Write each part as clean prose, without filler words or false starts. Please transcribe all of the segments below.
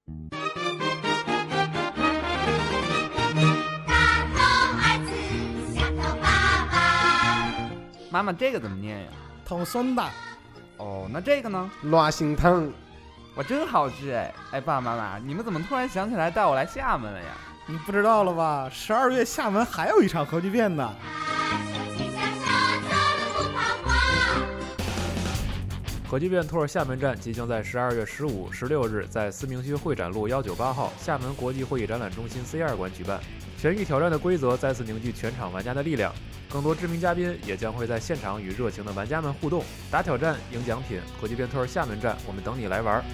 妈妈，这个怎么念呀？ 头酸的。 哦，那这个呢？ 乱心汤。 哇，真好吃哎！哎，爸爸妈妈，你们怎么突然想起来带我来厦门了呀？ 你不知道了吧？12月厦门还有一场核聚变呢。 核聚变 tour 厦门站即将在12月15、16日在思明区会展路198号厦门国际会议展览中心 C2 馆举办。全域挑战的规则再次凝聚全场玩家的力量，更多知名嘉宾也将会在现场与热情的玩家们互动，打挑战、赢奖品。核聚变 tour 厦门站，我们等你来玩。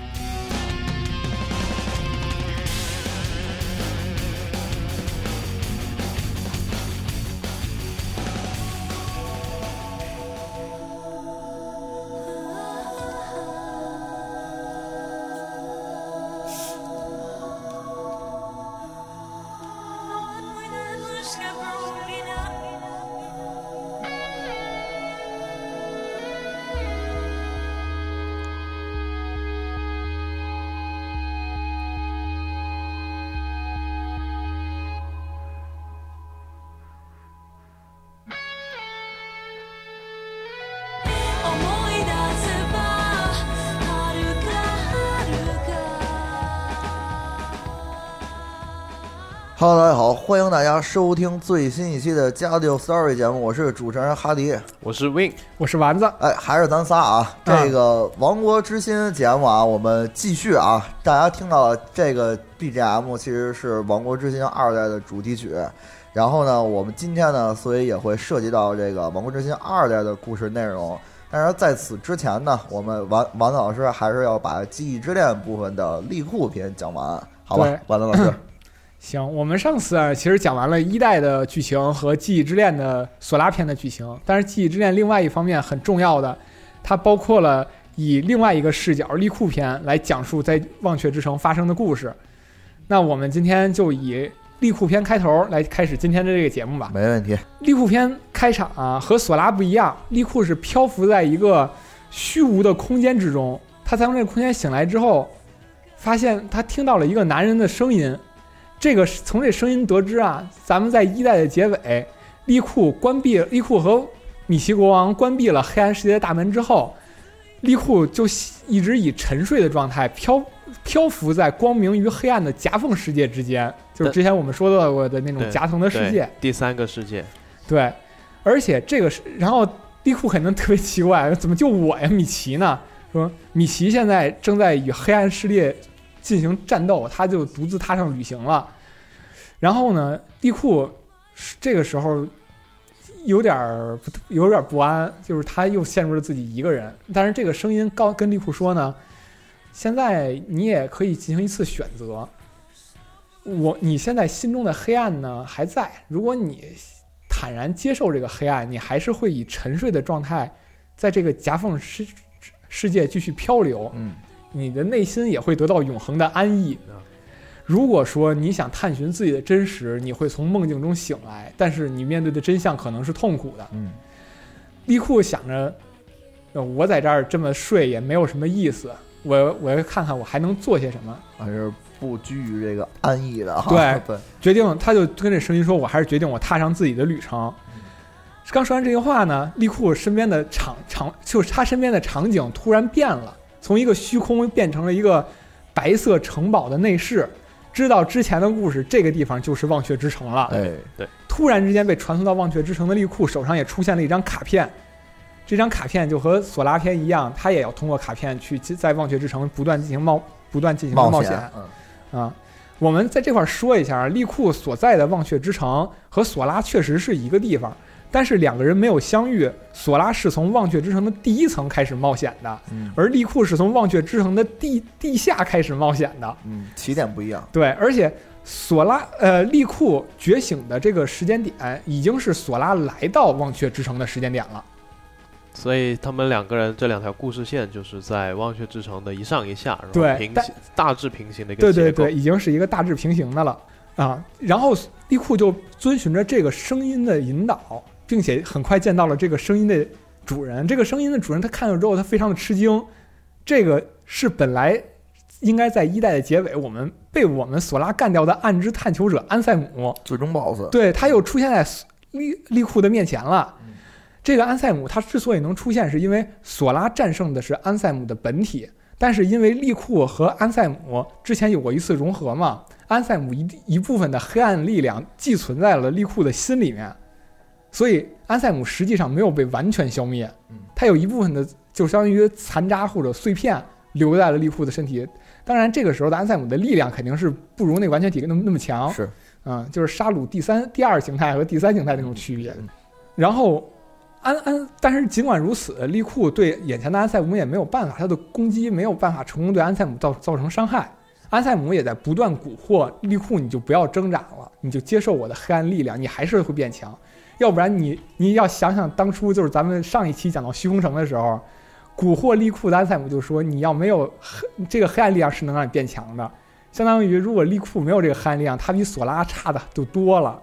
Hello， 大家好，欢迎大家收听最新一期的家教 Story 节目，我是主持人哈迪， 我是 Win， 我是丸子。 哎，还是咱仨啊。这个亡国之心节目啊，我们继续啊。大家听到了这个 BGM 其实是亡国之心2代的主题曲，然后呢，我们今天呢，所以也会涉及到这个亡国之心2代的故事内容。但是在此之前呢，我们丸子老师还是要把记忆之恋部分的利库篇讲完，好吧？丸子老师。 行，我们上次啊，其实讲完了1代的剧情和记忆之恋的索拉篇的剧情，但是记忆之恋另外一方面很重要的，它包括了以另外一个视角利库篇来讲述在忘却之城发生的故事。那我们今天就以利库篇开头来开始今天的这个节目吧。 没问题。 利库篇开场啊，和索拉不一样，利库是漂浮在一个虚无的空间之中，他从这个空间醒来之后，发现他听到了一个男人的声音。从这声音得知啊，咱们在1代的结尾，利库和米奇国王关闭了黑暗世界的大门之后，利库就一直以沉睡的状态漂浮在光明与黑暗的夹缝世界之间，就是之前我们说到过的那种夹层的世界， 第3个世界。 对，而且然后利库肯定特别奇怪，怎么就我呀，米奇呢？说米奇现在正在与黑暗势力进行战斗，他就独自踏上旅行了。然后呢，利库这个时候有点不安，就是他又陷入了自己一个人。但是这个声音跟利库说呢，现在你也可以进行一次选择。你现在心中的黑暗呢还在，如果你坦然接受这个黑暗，你还是会以沉睡的状态在这个夹缝世界继续漂流。你的内心也会得到永恒的安逸。如果说你想探寻自己的真实，你会从梦境中醒来，但是你面对的真相可能是痛苦的。利库想着，我在这儿这么睡也没有什么意思，我要看看我还能做些什么。 还是不居于这个安逸的。 对，决定他就跟这声音说，我还是决定我踏上自己的旅程。刚说完这句话呢，利库身边的就是他身边的场景突然变了，从一个虚空变成了一个白色城堡的内室。知道之前的故事，这个地方就是忘却之城了。 对。 突然之间被传送到忘却之城的利库手上也出现了一张卡片，这张卡片就和索拉篇一样，他也要通过卡片去在忘却之城不断进行冒险。我们在这块说一下，利库所在的忘却之城和索拉确实是一个地方。但是2个人没有相遇，索拉是从忘却之城的第1层开始冒险的，而利库是从忘却之城的地下开始冒险的， 起点不一样。 对，而且利库觉醒的这个时间点已经是索拉来到忘却之城的时间点了， 所以他们2个人这2条故事线就是在忘却之城的一上一下， 对， 大致平行的一个结构。 对，已经是一个大致平行的了啊。然后利库就遵循着这个声音的引导，并且很快见到了这个声音的主人。这个声音的主人他看到之后，他非常的吃惊，这个是本来应该在1代的结尾，被我们索拉干掉的暗之探求者安塞姆， 最终 BOSS， 对，他又出现在利库的面前了。这个安塞姆他之所以能出现，是因为索拉战胜的是安塞姆的本体，但是因为利库和安塞姆之前有过一次融合嘛，安塞姆一部分的黑暗力量寄存在了利库的心里面，所以安塞姆实际上没有被完全消灭，他有一部分的就相当于残渣或者碎片留在了利库的身体。当然这个时候的安塞姆的力量肯定是不如那个完全体那么强， 是就是杀戮第二形态和第3形态那种区别。然后但是尽管如此，利库对眼前的安塞姆也没有办法，他的攻击没有办法成功对安塞姆造成伤害。安塞姆也在不断蛊惑利库，你就不要挣扎了，你就接受我的黑暗力量，你还是会变强。要不然你要想想当初就是咱们上一期讲到虚空城的时候，蛊惑利库的安塞姆就说你要没有这个黑暗力量是能让你变强的，相当于如果利库没有这个黑暗力量，他比索拉差的就多了。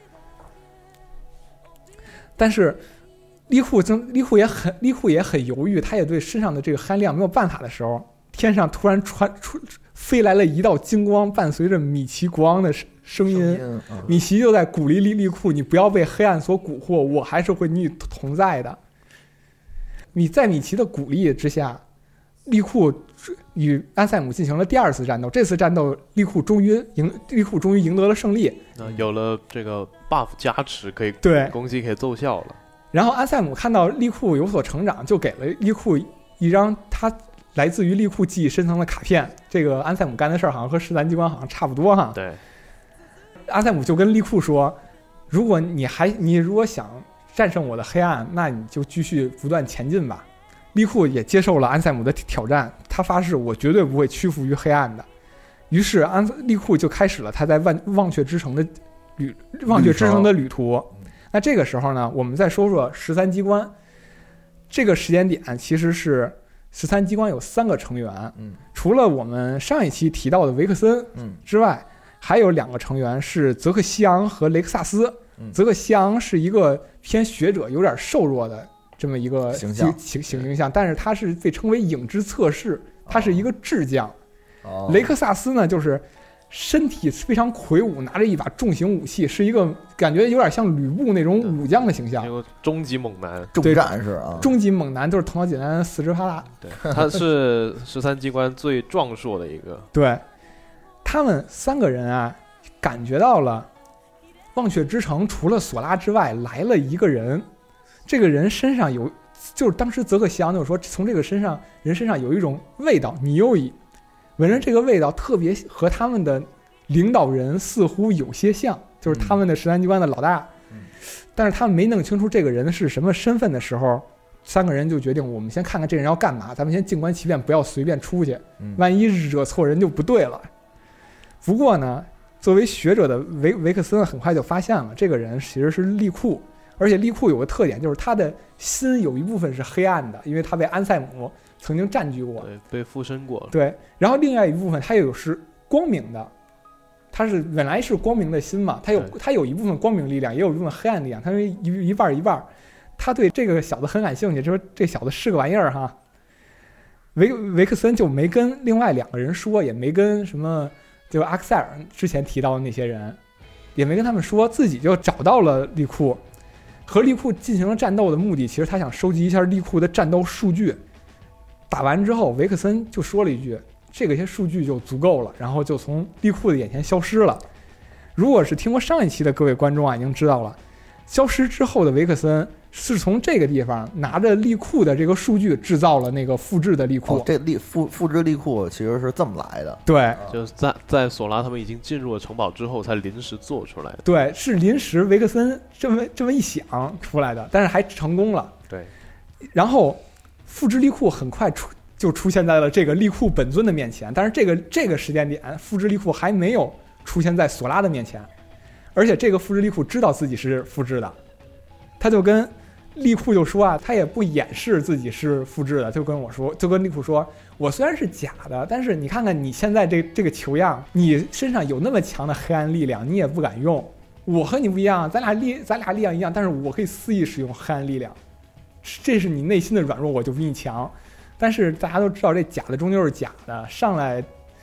但是利库也很犹豫，他也对身上的这个黑暗力量没有办法的时候，天上突然飞来了一道金光，伴随着米奇国王的声音，米奇就在鼓励利库，你不要被黑暗所蛊惑，我还是会与你同在的。在米奇的鼓励之下，利库与安塞姆进行了第2次战斗。这次战斗，利库终于赢得了胜利， 有了这个 buff 加持，可以对攻击可以奏效了。 然后安塞姆看到利库有所成长，就给了利库一张他来自于利库记忆深层的卡片。这个安塞姆干的事儿好像和13机关好像差不多哈。 对， 安塞姆就跟利库说，如果你如果想战胜我的黑暗，那你就继续不断前进吧。利库也接受了安塞姆的挑战，他发誓我绝对不会屈服于黑暗的。于是利库就开始了他在忘却之城的旅途。那这个时候呢，我们再说说13机关。这个时间点其实是13机关有3个成员，除了我们上一期提到的维克森之外，还有2个成员是泽克西昂和雷克萨斯。泽克西昂是一个偏学者有点瘦弱的这么一个形象，但是他是被称为影之测试，他是一个智将。雷克萨斯呢就是身体非常魁梧，拿着一把重型武器，是一个感觉有点像吕布那种武将的形象， 终极猛男， 重战士啊， 终极猛男，就是头脑简单，四肢发达。 对，他是13机关最壮硕的一个。 对，他们3个人啊，感觉到了忘却之城除了索拉之外来了一个人，这个人身上就是当时泽克西昂就说，从这个人身上有一种味道，你又闻着这个味道特别和他们的领导人似乎有些像，就是他们的13机关的老大。但是他们没弄清楚这个人是什么身份的时候，3个人就决定我们先看看这人要干嘛，咱们先静观其变，不要随便出去，万一惹错人就不对了。不过呢，作为学者的维克森很快就发现了这个人其实是利库，而且利库有个特点，就是他的心有一部分是黑暗的，因为他被安塞姆曾经占据过， 对，被附身过了。 对，然后另外一部分他又是光明的，他是本来是光明的心嘛，他有一部分光明力量，也有一部分黑暗力量，他是一半一半。他对这个小子很感兴趣，就说这小子是个玩意儿哈。维克森就没跟另外2个人说，也没跟什么就阿克塞尔之前提到的那些人，也没跟他们说，自己就找到了利库，和利库进行了战斗的目的，其实他想收集一下利库的战斗数据。打完之后，维克森就说了一句：“这些数据就足够了。”然后就从利库的眼前消失了。如果是听过上一期的各位观众啊，已经知道了，消失之后的维克森是从这个地方拿着利库的这个数据制造了那个复制的利库。 这复制利库其实是这么来的。 对， 就是在索拉他们已经进入了城堡之后，才临时做出来的。 对，是临时维克森这么一想出来的，但是还成功了。 对， 然后复制利库很快就出现在了这个利库本尊的面前，但是这个时间点，复制利库还没有出现在索拉的面前，而且这个复制利库知道自己是复制的，他就跟利库就说啊，他也不掩饰自己是复制的，就跟利库说，我虽然是假的，但是你看看你现在这个球样，你身上有那么强的黑暗力量，你也不敢用。我和你不一样，咱俩力量一样，但是我可以肆意使用黑暗力量，这是你内心的软弱，我就比你强。但是大家都知道这假的终究是假的，上来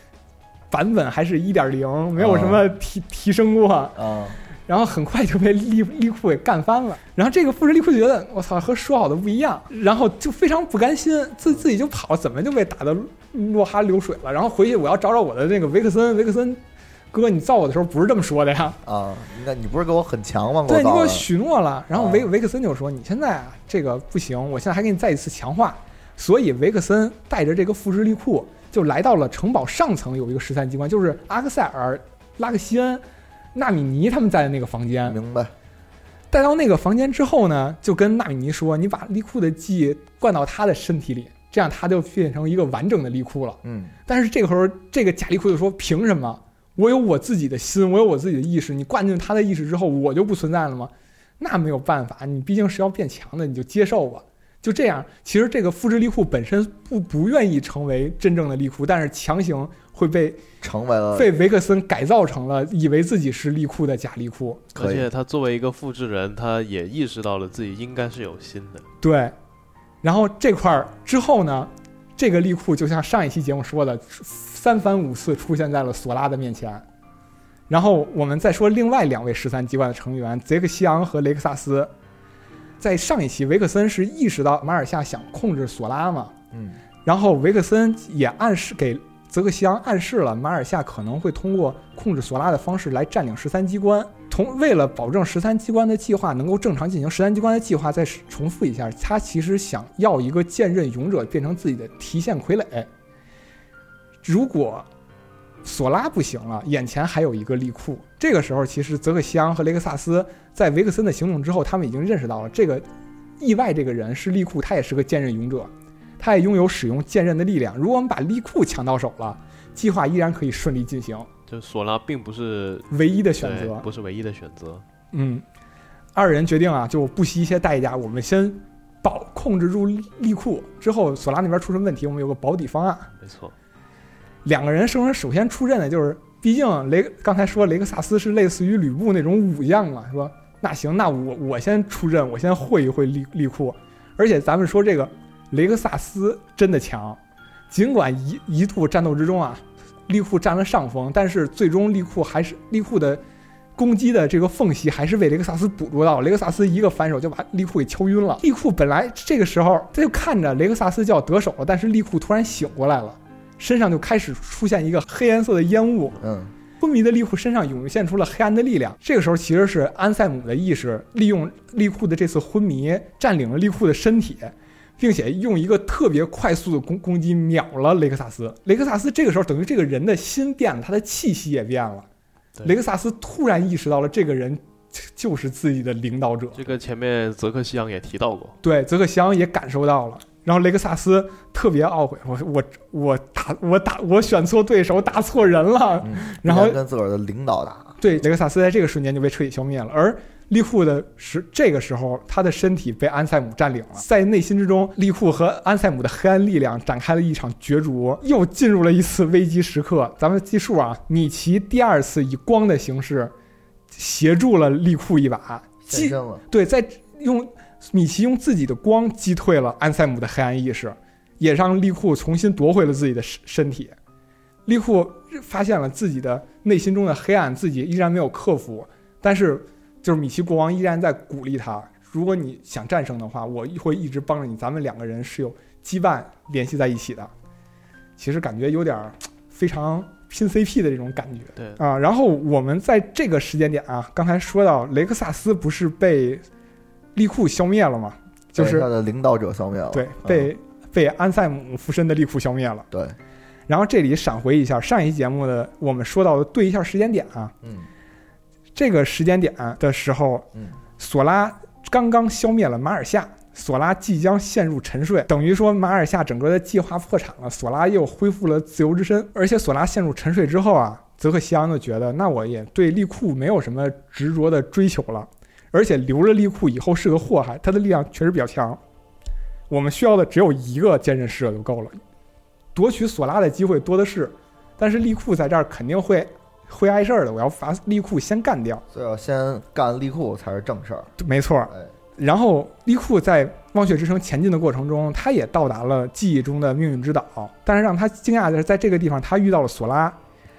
版本还是1.0，没有什么提升过。然后很快就被利库给干翻了。然后这个富士利库就觉得我操，和说好的不一样，然后就非常不甘心，自己就跑，怎么就被打得落哈流水了？然后回去我要找我的那个维克森哥，你造我的时候不是这么说的呀？ 那你不是给我很强吗？ 对，你给我许诺了。然后维克森就说：“你现在啊，这个不行，我现在还给你再一次强化。”所以维克森带着这个富士利库就来到了城堡上层，有一个13机关，就是阿克塞尔、拉克西恩、纳米尼他们在的那个房间。 明白。 带到那个房间之后呢，就跟纳米尼说：“你把利库的记灌到他的身体里，这样他就变成一个完整的利库了。”但是这个时候，这个假利库就说：“凭什么？我有我自己的心，我有我自己的意识，你灌进他的意识之后，我就不存在了吗？那没有办法，你毕竟是要变强的，你就接受吧。”就这样，其实这个复制利库本身不愿意成为真正的利库，但是强行会被维克森改造成了以为自己是利库的假利库。 而且他作为一个复制人，他也意识到了自己应该是有心的。 对，然后这块之后呢，这个利库就像上一期节目说的，3番5次出现在了索拉的面前。然后我们再说另外2位13机关的成员泽克西昂和雷克萨斯。在上一期维克森是意识到马尔夏想控制索拉嘛，然后维克森也暗示给泽克西昂暗示了马尔夏可能会通过控制索拉的方式来占领13机关。为了保证13机关的计划能够正常进行，13机关的计划再重复一下，他其实想要一个剑刃勇者变成自己的提线傀儡。如果索拉不行了，眼前还有一个利库。这个时候其实泽克西昂和雷克萨斯在维克森的行动之后，他们已经认识到了这个意外这个人是利库，他也是个剑刃勇者，他也拥有使用剑刃的力量。如果我们把利库抢到手了，计划依然可以顺利进行。 就索拉并不是唯一的选择， 不是唯一的选择。 二人决定啊，就不惜一些代价，我们先控制住利库，之后索拉那边出什么问题，我们有个保底方案。 没错。 2个人首先出阵的就是，毕竟刚才说雷克萨斯是类似于吕布那种武将嘛，说那行，那我先出阵，我先会一会利库。而且咱们说这个雷克萨斯真的强，尽管一度战斗之中啊，利库占了上风，但是最终利库的攻击的这个缝隙还是被雷克萨斯捕捉到，雷克萨斯一个反手就把利库给敲晕了。利库本来这个时候他就看着雷克萨斯就要得手了，但是利库突然醒过来了。身上就开始出现一个黑颜色的烟雾，昏迷的利库身上涌现出了黑暗的力量。这个时候其实是安塞姆的意识利用利库的这次昏迷占领了利库的身体，并且用一个特别快速的攻击秒了雷克萨斯。雷克萨斯这个时候等于这个人的心变了，他的气息也变了。雷克萨斯突然意识到了这个人就是自己的领导者。 这个前面泽克西昂也提到过， 对，泽克西昂也感受到了。然后雷克萨斯特别懊悔，我选错对手，打错人了。然后跟自个儿的领导打。 对，雷克萨斯在这个瞬间就被彻底消灭了。而利库这个时候，他的身体被安塞姆占领了。在内心之中，利库和安塞姆的黑暗力量展开了一场角逐，又进入了一次危机时刻。咱们记数啊，米奇第2次以光的形式协助了利库一把， 献身了。 对，米奇用自己的光击退了安塞姆的黑暗意识，也让利库重新夺回了自己的身体。利库发现了自己的内心中的黑暗，自己依然没有克服，但是就是米奇国王依然在鼓励他，如果你想战胜的话，我会一直帮着你，咱们2个人是有羁绊联系在一起的。其实感觉有点非常拼 CP 的这种感觉。 对啊，然后我们在这个时间点啊，刚才说到雷克萨斯不是被利库消灭了吗？就是他的领导者消灭了。 对，被安塞姆附身的利库消灭了。 对。 然后这里闪回一下上一期节目的我们说到的对一下时间点啊。这个时间点的时候，索拉刚刚消灭了马尔夏，索拉即将陷入沉睡，等于说马尔夏整个的计划破产了，索拉又恢复了自由之身。而且索拉陷入沉睡之后啊，泽克西昂就觉得那我也对利库没有什么执着的追求了，而且留了利库以后是个祸害，他的力量确实比较强，我们需要的只有一个坚韧使者就够了，夺取索拉的机会多的是，但是利库在这儿肯定会碍事儿的，我要把利库先干掉， 所以要先干利库才是正事儿。 没错。然后利库在忘却之城前进的过程中，他也到达了记忆中的命运之岛，但是让他惊讶的是，在这个地方他遇到了索拉，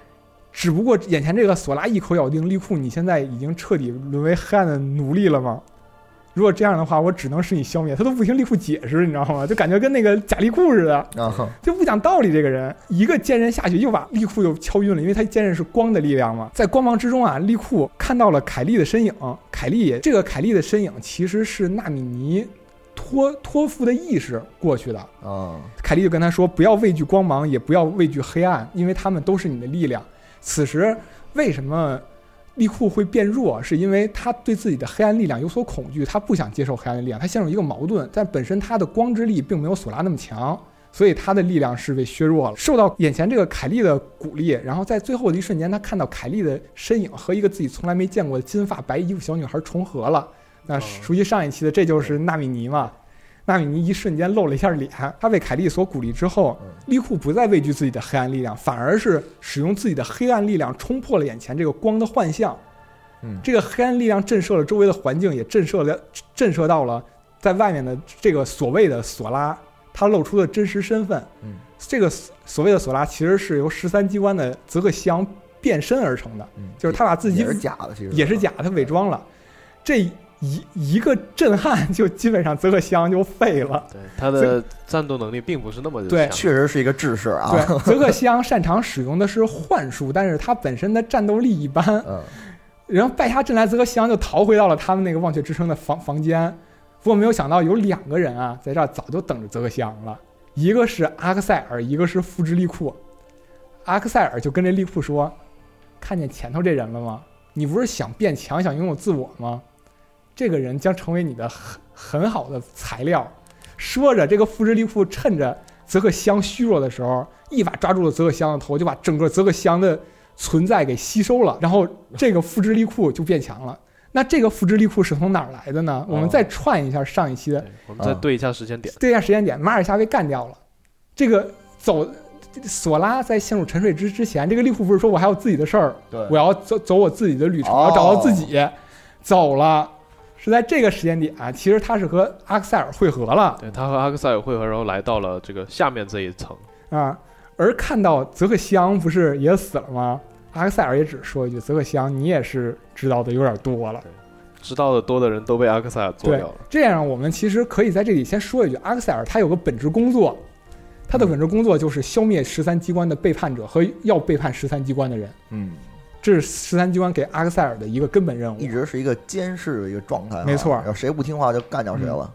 只不过眼前这个索拉一口咬定利库，你现在已经彻底沦为黑暗的奴隶了吗？如果这样的话，我只能使你消灭。他都不听利库解释，你知道吗？就感觉跟那个假利库似的，就不讲道理。这个人一个剑刃下去，又把利库又敲晕了，因为他剑刃是光的力量嘛。在光芒之中啊，利库看到了凯莉的身影。凯莉的身影其实是纳米尼托付的意识过去的。凯莉就跟他说，不要畏惧光芒，也不要畏惧黑暗，因为他们都是你的力量。此时为什么利库会变弱，是因为他对自己的黑暗力量有所恐惧，他不想接受黑暗的力量，他陷入一个矛盾，但本身他的光之力并没有索拉那么强，所以他的力量是被削弱了。受到眼前这个凯莉的鼓励，然后在最后的一瞬间，他看到凯莉的身影和一个自己从来没见过的金发白衣服小女孩重合了。那熟悉上一期的，这就是纳米尼嘛。纳米尼一瞬间露了一下脸，他被凯莉所鼓励之后，利库不再畏惧自己的黑暗力量，反而是使用自己的黑暗力量冲破了眼前这个光的幻象。这个黑暗力量震慑了周围的环境，也震慑到了在外面的这个所谓的索拉，他露出了真实身份。这个所谓的索拉其实是由13机关的泽克西昂变身而成的，就是他把自己也是假的，其实也是假的，他伪装了。这一个震撼，就基本上泽克西昂就废了。 对，他的战斗能力并不是那么的强。 对， 确实是一个智士啊。 对，泽克西昂擅长使用的是幻术，但是他本身的战斗力一般。然后败下阵来，泽克西昂就逃回到了他们那个忘却之城的房间。不过没有想到有2个人啊，在这儿早就等着泽克西昂了。一个是阿克塞尔，一个是富之利库。阿克塞尔就跟这利库说：“看见前头这人了吗？你不是想变强，想拥有自我吗？这个人将成为你的很好的材料。”说着，这个富之利库趁着泽克西昂虚弱的时候，一把抓住了泽克西昂的头，就把整个泽克西昂的存在给吸收了，然后这个富之利库就变强了。那这个富之利库是从哪儿来的呢？我们再串一下上一期的， 我们再对一下时间点。 对一下时间点，马尔夏被干掉了。这个索拉在陷入沉睡之前，这个利库不是说我还有自己的事儿，我要走我自己的旅程，我要找到自己，走了。是在这个时间点，其实他是和阿克塞尔会合了。 对，他和阿克塞尔会合，然后来到了这个下面这一层啊。而看到泽克西昂不是也死了吗？阿克塞尔也只说一句：“泽克西昂，你也是知道的有点多了。” 知道的多的人都被阿克塞尔做掉了。 这样我们其实可以在这里先说一句：阿克塞尔他有个本职工作，他的本职工作就是消灭13机关的背叛者和要背叛13机关的人。这是13机关给阿克塞尔的一个根本任务， 一直是一个监视的一个状态。 没错， 要谁不听话就干掉谁了。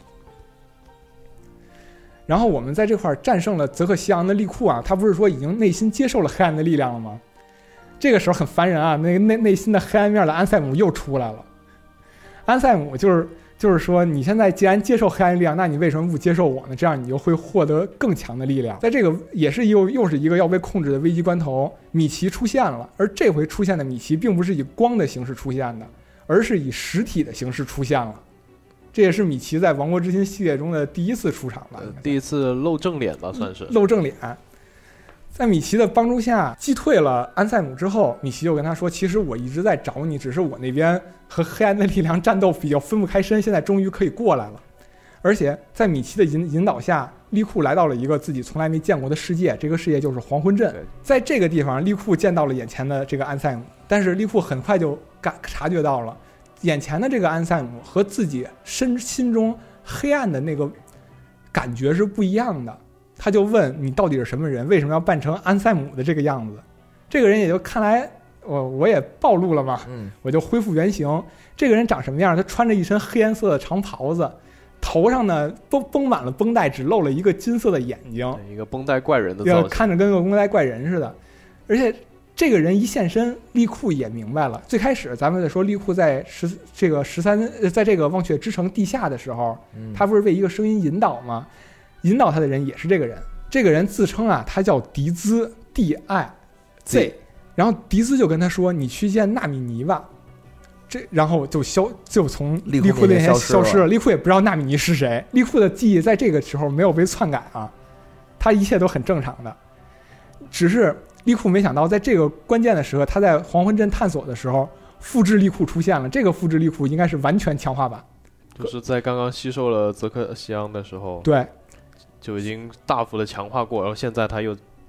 然后我们在这块战胜了泽克西昂的利库啊，他不是说已经内心接受了黑暗的力量了吗？这个时候很烦人啊，那内心的黑暗面的安塞姆又出来了。安塞姆就是说，你现在既然接受黑暗力量，那你为什么不接受我呢？这样你就会获得更强的力量。在这个也是又是一个要被控制的危机关头，米奇出现了，而这回出现的米奇并不是以光的形式出现的，而是以实体的形式出现了。这也是米奇在《王国之心》系列中的第一次出场吧， 第一次露正脸吧，算是露正脸。在米奇的帮助下击退了安塞姆之后，米奇就跟他说：“其实我一直在找你，只是我那边和黑暗的力量战斗比较分不开身，现在终于可以过来了。”而且在米奇的引导下，利库来到了一个自己从来没见过的世界，这个世界就是黄昏镇。在这个地方，利库见到了眼前的这个安塞姆，但是利库很快就察觉到了眼前的这个安塞姆和自己心中黑暗的那个感觉是不一样的。他就问：“你到底是什么人？为什么要扮成安塞姆的这个样子？”这个人也就看来我也暴露了嘛，我就恢复原形。这个人长什么样？他穿着一身黑颜色的长袍子，头上呢绷满了绷带，只露了一个金色的眼睛， 一个绷带怪人的造型， 看着跟个绷带怪人似的。而且这个人一现身，利库也明白了。最开始咱们在说利库在在这个忘却之城地下的时候，他不是被一个声音引导吗？引导他的人也是这个人。这个人自称啊，他叫迪兹 DIZ， 然后迪兹就跟他说：“你去见纳米尼吧。”然后就从利库面前消失了。利库也不知道纳米尼是谁，利库的记忆在这个时候没有被篡改啊，他一切都很正常的。只是利库没想到，在这个关键的时刻，他在黄昏镇探索的时候，复制利库出现了。这个复制利库应该是完全强化版， 就是在刚刚吸收了泽克西昂的时候， 对， 就已经大幅的强化过，然后现在他又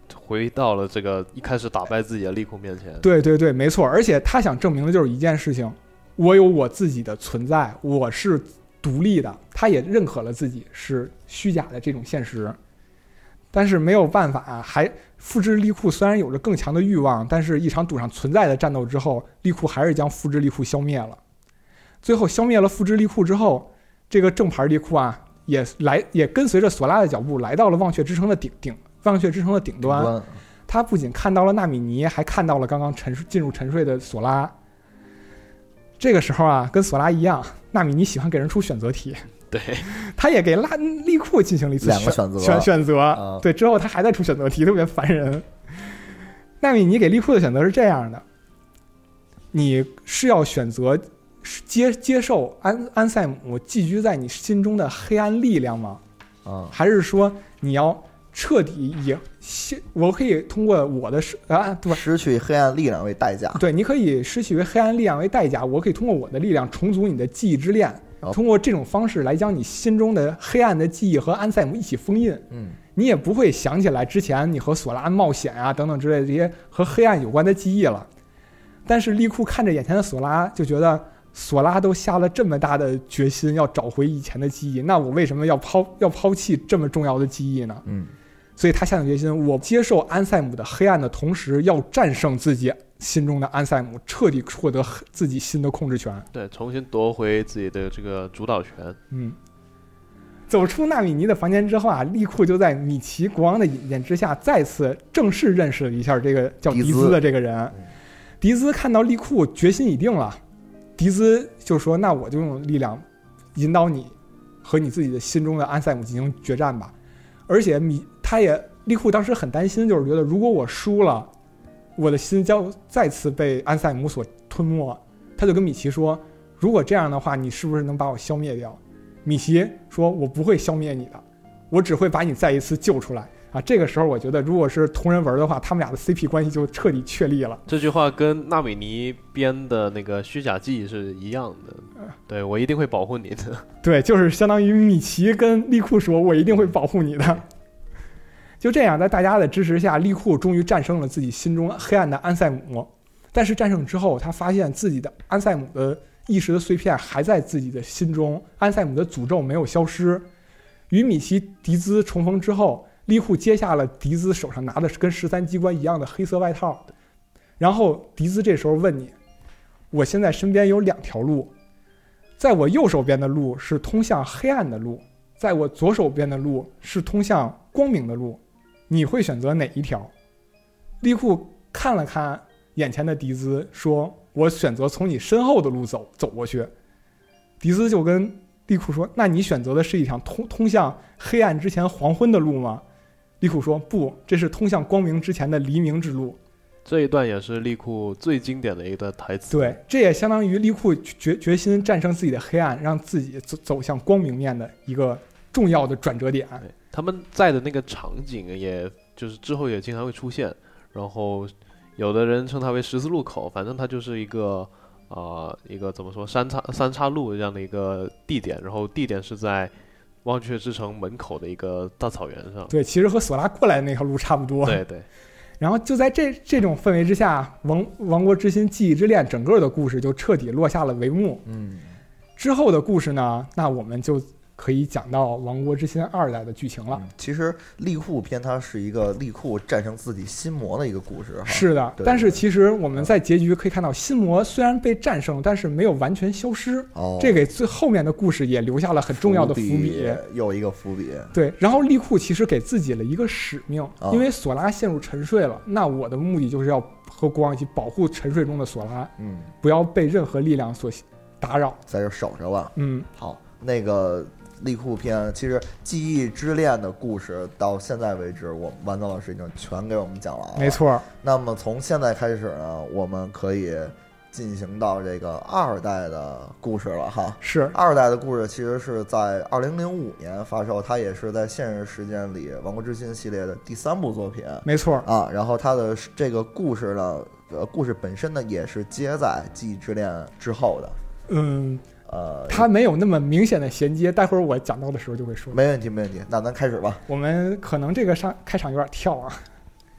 回到了这个一开始打败自己的利库面前。 对对对，没错。而且他想证明的就是一件事情：我有我自己的存在，我是独立的。他也认可了自己是虚假的这种现实。但是没有办法，还复制利库虽然有着更强的欲望，但是一场赌上存在的战斗之后，利库还是将复制利库消灭了。最后消灭了复制利库之后，这个正牌利库啊，也跟随着索拉的脚步来到了忘却之城的忘却之城的顶端。他不仅看到了纳米尼，还看到了刚刚进入沉睡的索拉。这个时候啊，跟索拉一样，纳米尼喜欢给人出选择题。 对， 他也给利库进行了一次两个选择。对，之后他还在出选择题，特别烦人。纳米尼给利库的选择是这样的：你是要选择接受安塞姆寄居在你心中的黑暗力量吗？还是说你要彻底我可以通过我的对， 失去黑暗力量为代价？对， 你可以失去黑暗力量为代价，我可以通过我的力量重组你的记忆之链。通过这种方式来将你心中的黑暗的记忆和安塞姆一起封印，你也不会想起来之前你和索拉冒险啊等等之类的这些和黑暗有关的记忆了。但是利库看着眼前的索拉，就觉得索拉都下了这么大的决心要找回以前的记忆，那我为什么要抛弃这么重要的记忆呢？所以他下定决心，我接受安塞姆的黑暗的同时，要战胜自己心中的安塞姆，彻底获得自己新的控制权。 对，重新夺回自己的这个主导权。 走出纳米尼的房间之后啊，利库就在米奇国王的引荐之下，再次正式认识了一下这个叫迪兹的这个人。迪兹看到利库决心已定了，迪兹就说：“那我就用力量引导你和你自己的心中的安塞姆进行决战吧。”而且利库当时很担心，就是觉得如果我输了，我的心将再次被安塞姆所吞没。他就跟米奇说：“如果这样的话，你是不是能把我消灭掉？”米奇说：“我不会消灭你的，我只会把你再一次救出来。”这个时候我觉得如果是同人文的话，他们俩的 CP 关系就彻底确立了。 这句话跟纳米尼编的那个虚假记忆是一样的。对，我一定会保护你的。 对，就是相当于米奇跟利库说：“我一定会保护你的。”就这样，在大家的支持下，利库终于战胜了自己心中黑暗的安塞姆。但是战胜之后，他发现自己的安塞姆的意识的碎片还在自己的心中，安塞姆的诅咒没有消失。与米奇、迪兹重逢之后，利库揭下了迪兹手上拿的跟13机关一样的黑色外套。然后迪兹这时候问你：“我现在身边有2条路，在我右手边的路是通向黑暗的路，在我左手边的路是通向光明的路。你会选择哪一条？”利库看了看眼前的迪兹，说：“我选择从你身后的路走过去。”迪兹就跟利库说：“那你选择的是一条通向黑暗之前黄昏的路吗？”利库说：“不，这是通向光明之前的黎明之路。” 这一段也是利库最经典的一个台词。 对，这也相当于利库决心战胜自己的黑暗，让自己走向光明面的一个重要的转折点。 他们在的那个场景，也就是之后也经常会出现。然后有的人称它为十字路口，反正它就是一个怎么说三岔路这样的一个地点。然后地点是在忘却之城门口的一个大草原上。 对，其实和索拉过来的那条路差不多。 对对。 然后就在这种氛围之下，王国之心记忆之恋整个的故事就彻底落下了帷幕。之后的故事呢，那我们就可以讲到王国之心2代的剧情了。 其实利库篇它是一个利库战胜自己心魔的一个故事。 是的，但是其实我们在结局可以看到，心魔虽然被战胜，但是没有完全消失。这给最后面的故事也留下了很重要的伏笔， 有一个伏笔。 对，然后利库其实给自己了一个使命，因为索拉陷入沉睡了，那我的目的就是要和国王一起保护沉睡中的索拉，不要被任何力量所打扰， 在这守着了。好，那个利库篇其实记忆之恋的故事到现在为止，我们豌豆老师已经全给我们讲完了。 没错。那么从现在开始呢，我们可以进行到这个2代的故事了哈。 是 2代的故事，其实是在2005年发售，它也是在现实时间里《王国之心》系列的第3部作品。 没错啊，然后它的这个故事呢，故事本身呢也是接在记忆之恋之后的。 它没有那么明显的衔接，待会儿我讲到的时候就会说。 没问题，没问题。那咱开始吧。 我们可能这个开场有点跳啊。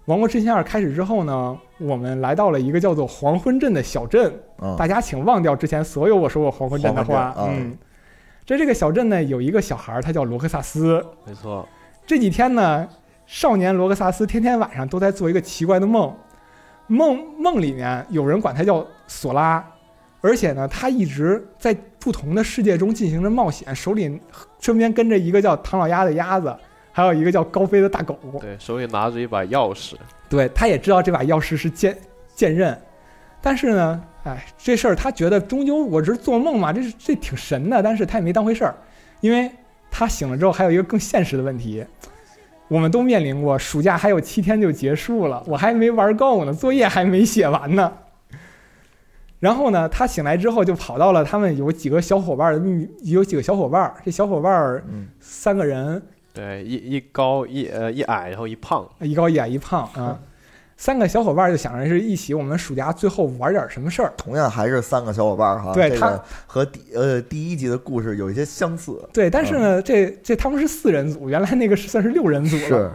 王国之心2开始之后呢，我们来到了一个叫做黄昏镇的小镇。大家请忘掉之前所有我说过黄昏镇的话。这个小镇呢，有一个小孩，他叫罗克萨斯。 没错。 这几天呢，少年罗克萨斯天天晚上都在做一个奇怪的梦，梦里面有人管他叫索拉，而且呢，他一直在不同的世界中进行着冒险，身边跟着一个叫唐老鸭的鸭子，还有一个叫高飞的大狗。 对，手里拿着一把钥匙。 对，他也知道这把钥匙是剑刃，但是呢，这事儿他觉得终究我只是做梦嘛，这挺神的，但是他也没当回事儿，因为他醒了之后还有一个更现实的问题，我们都面临过，暑假还有7天就结束了，我还没玩够呢，作业还没写完呢。然后呢，他醒来之后就跑到了他们有几个小伙伴这小伙伴3个人， 对，一高一矮，然后一胖， 一高一矮一胖啊。3个小伙伴就想着是一起，我们暑假最后玩点什么事儿。 同样还是3个小伙伴哈， 对， 这个和第1集的故事有一些相似。 对，但是呢，这他们是4人组，原来那个算是6人组了。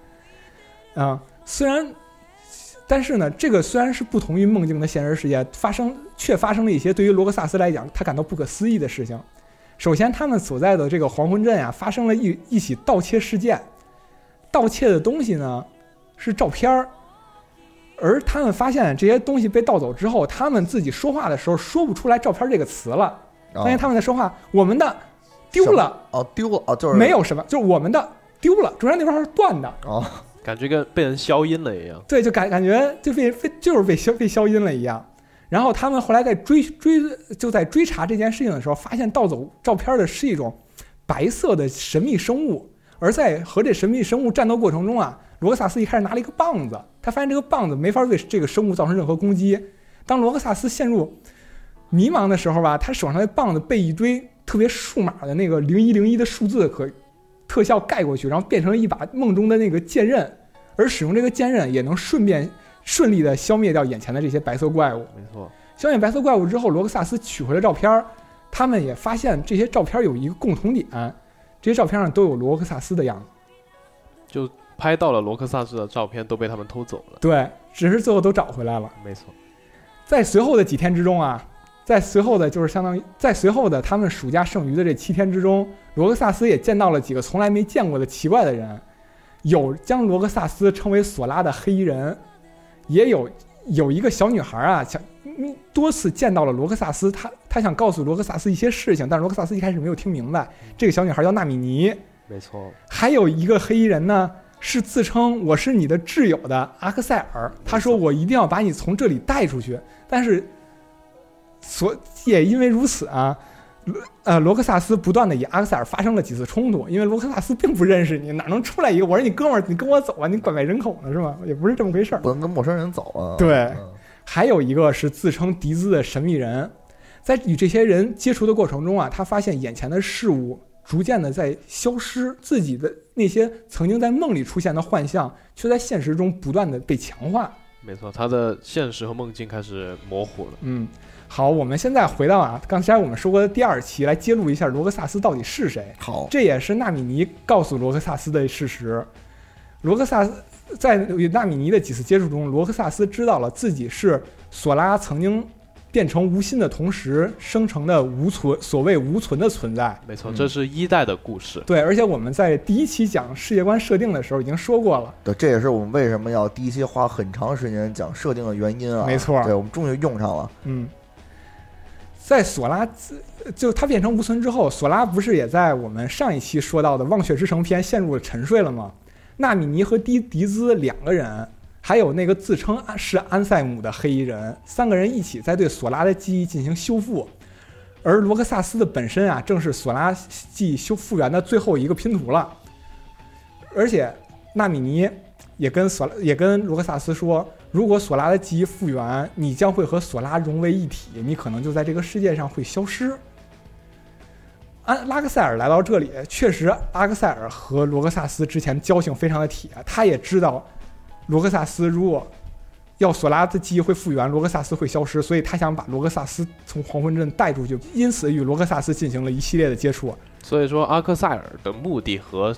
是，但是呢，这个虽然是不同于梦境的现实世界，却发生了一些对于罗克萨斯来讲他感到不可思议的事情。首先，他们所在的这个黄昏镇啊，发生了一起盗窃事件。盗窃的东西呢是照片儿。而他们发现这些东西被盗走之后，他们自己说话的时候说不出来照片这个词了。发现他们在说话，我们的丢了， 丢了，就是没有什么，就是我们的丢了，中间那块是断的。 感觉跟被人消音了一样。 对，就感觉就被消音了一样。然后他们后来在追查这件事情的时候，发现盗走照片的是一种白色的神秘生物，而在和这神秘生物战斗过程中啊，罗克萨斯一开始拿了一个棒子，他发现这个棒子没法对这个生物造成任何攻击。当罗克萨斯陷入迷茫的时候吧，他手上的棒子被一堆特别数码的那个0101的数字特效盖过去，然后变成了一把梦中的那个剑刃，而使用这个剑刃也能顺利的消灭掉眼前的这些白色怪物。 没错， 消灭白色怪物之后，罗克萨斯取回了照片，他们也发现这些照片有一个共同点，这些照片上都有罗克萨斯的样子， 就拍到了罗克萨斯的照片都被他们偷走了。 对，只是最后都找回来了。 没错， 在随后的几天之中啊，在随后的他们暑假剩余的这7天之中，罗克萨斯也见到了几个从来没见过的奇怪的人，有将罗克萨斯称为索拉的黑衣人，也有一个小女孩啊，多次见到了罗克萨斯，他想告诉罗克萨斯一些事情，但是罗克萨斯一开始没有听明白。这个小女孩叫纳米尼。 没错。 还有一个黑衣人呢，是自称我是你的挚友的阿克塞尔，他说我一定要把你从这里带出去，但是也因为如此啊，罗克萨斯不断的与阿克塞尔发生了几次冲突，因为罗克萨斯并不认识你，哪能出来一个我说你哥们儿，你跟我走啊，你拐卖人口呢是吗？也不是这么回事儿， 不能跟陌生人走啊。 对，还有一个是自称迪兹的神秘人，在与这些人接触的过程中啊，他发现眼前的事物逐渐的在消失，自己的那些曾经在梦里出现的幻象，却在现实中不断的被强化。 没错，他的现实和梦境开始模糊了。 好，我们现在回到刚才我们说过的第2期，来揭露一下罗克萨斯到底是谁。 好， 这也是纳米尼告诉罗克萨斯的事实。罗克萨斯在与纳米尼的几次接触中，罗克萨斯知道了自己是索拉曾经变成无心的同时生成的所谓无存的存在。 没错，这是1代的故事。 对，而且我们在第1期讲世界观设定的时候已经说过了。 对，这也是我们为什么要第1期花很长时间讲设定的原因啊。 没错， 对，我们终于用上了。 在索拉就他变成无存之后，索拉不是也在我们上一期说到的忘却之城篇陷入了沉睡了吗？纳米尼和迪兹2个人，还有那个自称是安塞姆的黑衣人，3个人一起在对索拉的记忆进行修复。而罗克萨斯的本身啊，正是索拉记忆复原的最后一个拼图了。而且纳米尼也跟罗克萨斯说，如果索拉的记忆复原，你将会和索拉融为一体，你可能就在这个世界上会消失。拉克塞尔来到这里，确实拉克塞尔和罗克萨斯之前交情非常的铁，他也知道罗克萨斯如果要索拉的记忆会复原，罗克萨斯会消失，所以他想把罗克萨斯从黄昏镇带出去，因此与罗克萨斯进行了一系列的接触。 所以说阿克塞尔的目的和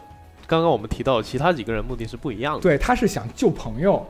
刚刚我们提到其他几个人目的是不一样的。 对，他是想救朋友。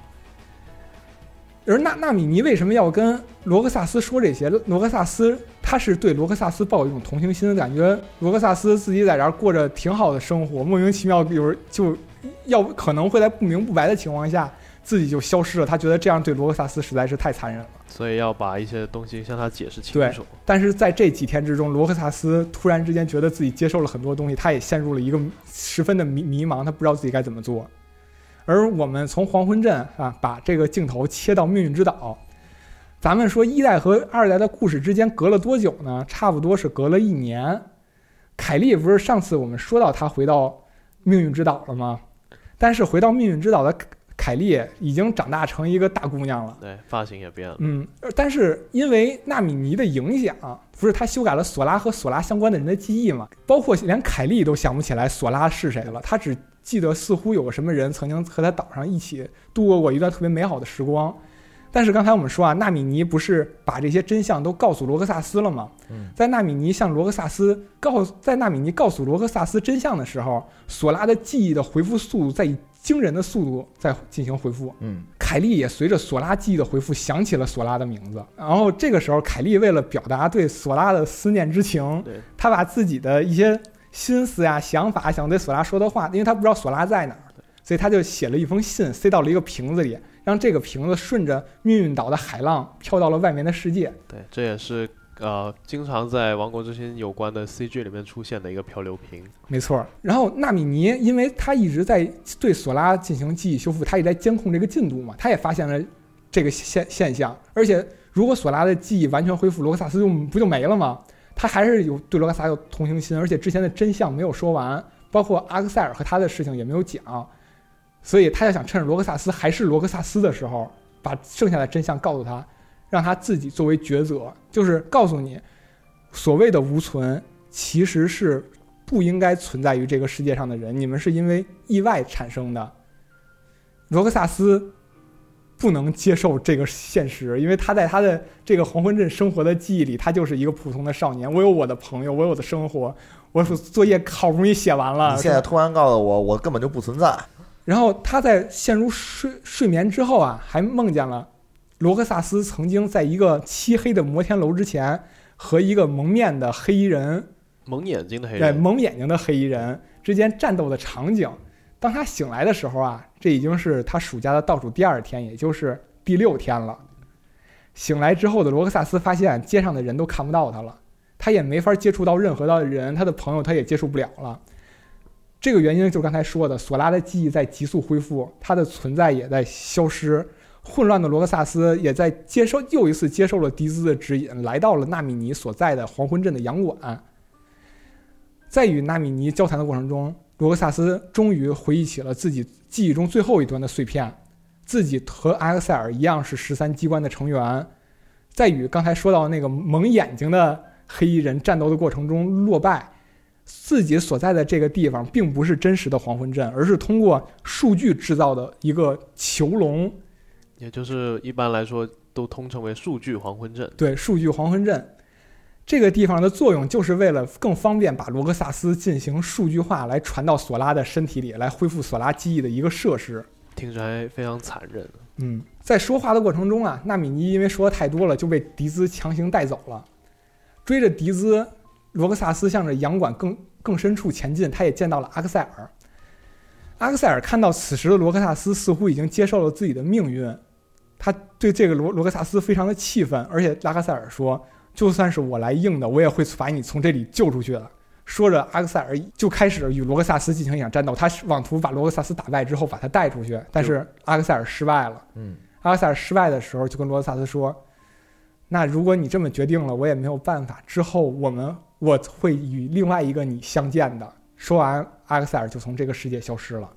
而纳米尼为什么要跟罗克萨斯说这些？罗克萨斯他是对罗克萨斯抱有一种同情心，感觉罗克萨斯自己在这儿过着挺好的生活，莫名其妙有就要可能会在不明不白的情况下自己就消失了。他觉得这样对罗克萨斯实在是太残忍了， 所以要把一些东西向他解释清楚。 但是在这几天之中，罗克萨斯突然之间觉得自己接受了很多东西，他也陷入了一个十分的迷茫，他不知道自己该怎么做。而我们从黄昏镇啊，把这个镜头切到命运之岛。咱们说一代和二代的故事之间隔了多久呢？差不多是隔了1年。凯莉不是上次我们说到她回到命运之岛了吗？但是回到命运之岛的凯莉已经长大成一个大姑娘了， 对，发型也变了。 但是因为纳米尼的影响，不是他修改了索拉和索拉相关的人的记忆嘛？包括连凯莉都想不起来索拉是谁了，他只记得似乎有个什么人曾经和他岛上一起度过过一段特别美好的时光。但是刚才我们说啊，纳米尼不是把这些真相都告诉罗克萨斯了吗？在纳米尼告诉罗克萨斯真相的时候，索拉的记忆的回复速度在以惊人的速度在进行回复。凯莉也随着索拉记忆的回复想起了索拉的名字。然后这个时候，凯莉为了表达对索拉的思念之情，他把自己的一些心思呀、想法想对索拉说的话，因为他不知道索拉在哪儿，所以他就写了一封信，塞到了一个瓶子里，让这个瓶子顺着命运岛的海浪飘到了外面的世界。 对，这也是经常在《王国之心》有关的 CG 里面出现的一个漂流瓶。 没错。然后纳米尼因为他一直在对索拉进行记忆修复，他也在监控这个进度嘛，他也发现了这个现象。而且如果索拉的记忆完全恢复，罗克萨斯不就没了吗？他还是有对罗克萨斯有同情心，而且之前的真相没有说完，包括阿克塞尔和他的事情也没有讲，所以他就想趁着罗克萨斯还是罗克萨斯的时候，把剩下的真相告诉他，让他自己作为抉择，就是告诉你，所谓的无存其实是不应该存在于这个世界上的人，你们是因为意外产生的。罗克萨斯不能接受这个现实，因为他在他的这个黄昏镇生活的记忆里，他就是一个普通的少年。我有我的朋友，我有我的生活，我作业好不容易写完了， 你现在突然告诉我，我根本就不存在。 然后他在陷入睡眠之后啊，还梦见了罗克萨斯曾经在一个漆黑的摩天楼之前和一个蒙面的黑衣人、 蒙眼睛的黑人， 蒙眼睛的黑衣人之间战斗的场景。当他醒来的时候啊，这已经是他暑假的倒数第2天，也就是第6天了。醒来之后的罗克萨斯发现街上的人都看不到他了，他也没法接触到任何的人，他的朋友他也接触不了了。这个原因就是刚才说的，索拉的记忆在急速恢复，他的存在也在消失。混乱的罗克萨斯也在又一次接受了迪兹的指引，来到了纳米尼所在的黄昏镇的洋馆。在与纳米尼交谈的过程中，罗克萨斯终于回忆起了自己记忆中最后一段的碎片，自己和阿克塞尔一样是13机关的成员，在与刚才说到那个蒙眼睛的黑衣人战斗的过程中落败。自己所在的这个地方并不是真实的黄昏镇，而是通过数据制造的一个囚笼， 也就是一般来说都通称为数据黄昏镇。 对，数据黄昏镇这个地方的作用就是为了更方便把罗克萨斯进行数据化，来传到索拉的身体里，来恢复索拉记忆的一个设施。 听着还非常残忍。 在说话的过程中啊，纳米尼因为说的太多了，就被迪兹强行带走了。追着迪兹，罗克萨斯向着洋馆更深处前进，他也见到了阿克塞尔。阿克塞尔看到此时的罗克萨斯似乎已经接受了自己的命运，他对这个罗克萨斯非常的气愤，而且阿克塞尔说，就算是我来硬的，我也会把你从这里救出去的。说着，阿克塞尔就开始与罗克萨斯进行一场战斗，他妄图把罗克萨斯打败之后把他带出去，但是阿克塞尔失败了。阿克塞尔失败的时候就跟罗克萨斯说，那如果你这么决定了，我也没有办法，之后我会与另外一个你相见的。说完，阿克塞尔就从这个世界消失了。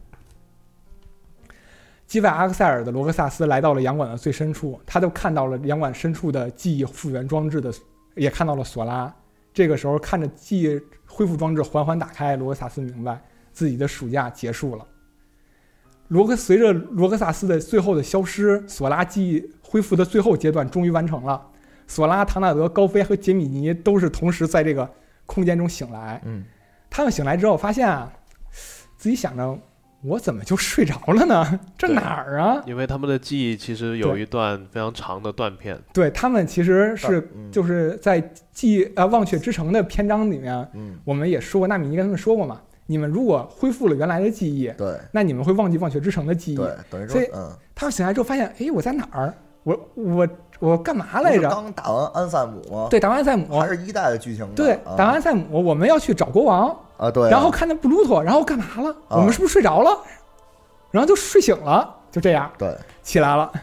击败阿克塞尔的罗克萨斯来到了洋馆的最深处，他就看到了洋馆深处的记忆复原装置也看到了索拉。这个时候看着记忆恢复装置缓缓打开，罗克萨斯明白自己的暑假结束了。随着罗克萨斯的最后的消失，索拉记忆恢复的最后阶段终于完成了。索拉、唐纳德、高飞和杰米尼都是同时在这个空间中醒来。他们醒来之后发现啊， 自己想着我怎么就睡着了呢？这哪儿啊？ 因为他们的记忆其实有一段非常长的断片。 对，他们其实是就是在忘却之城的篇章里面，我们也说过，纳米尼跟他们说过嘛，你们如果恢复了原来的记忆， 对， 那你们会忘记忘却之城的记忆。 对，等于说， 所以他们醒来之后发现，哎，我在哪儿？我干嘛来着？ 刚打完安塞姆吗？ 对，打完安塞姆还是1代的剧情。 对，打完安塞姆，我们要去找国王啊，对， 然后看见布鲁托，然后干嘛了？我们是不是睡着了？然后就睡醒了，就这样， 对， 起来了。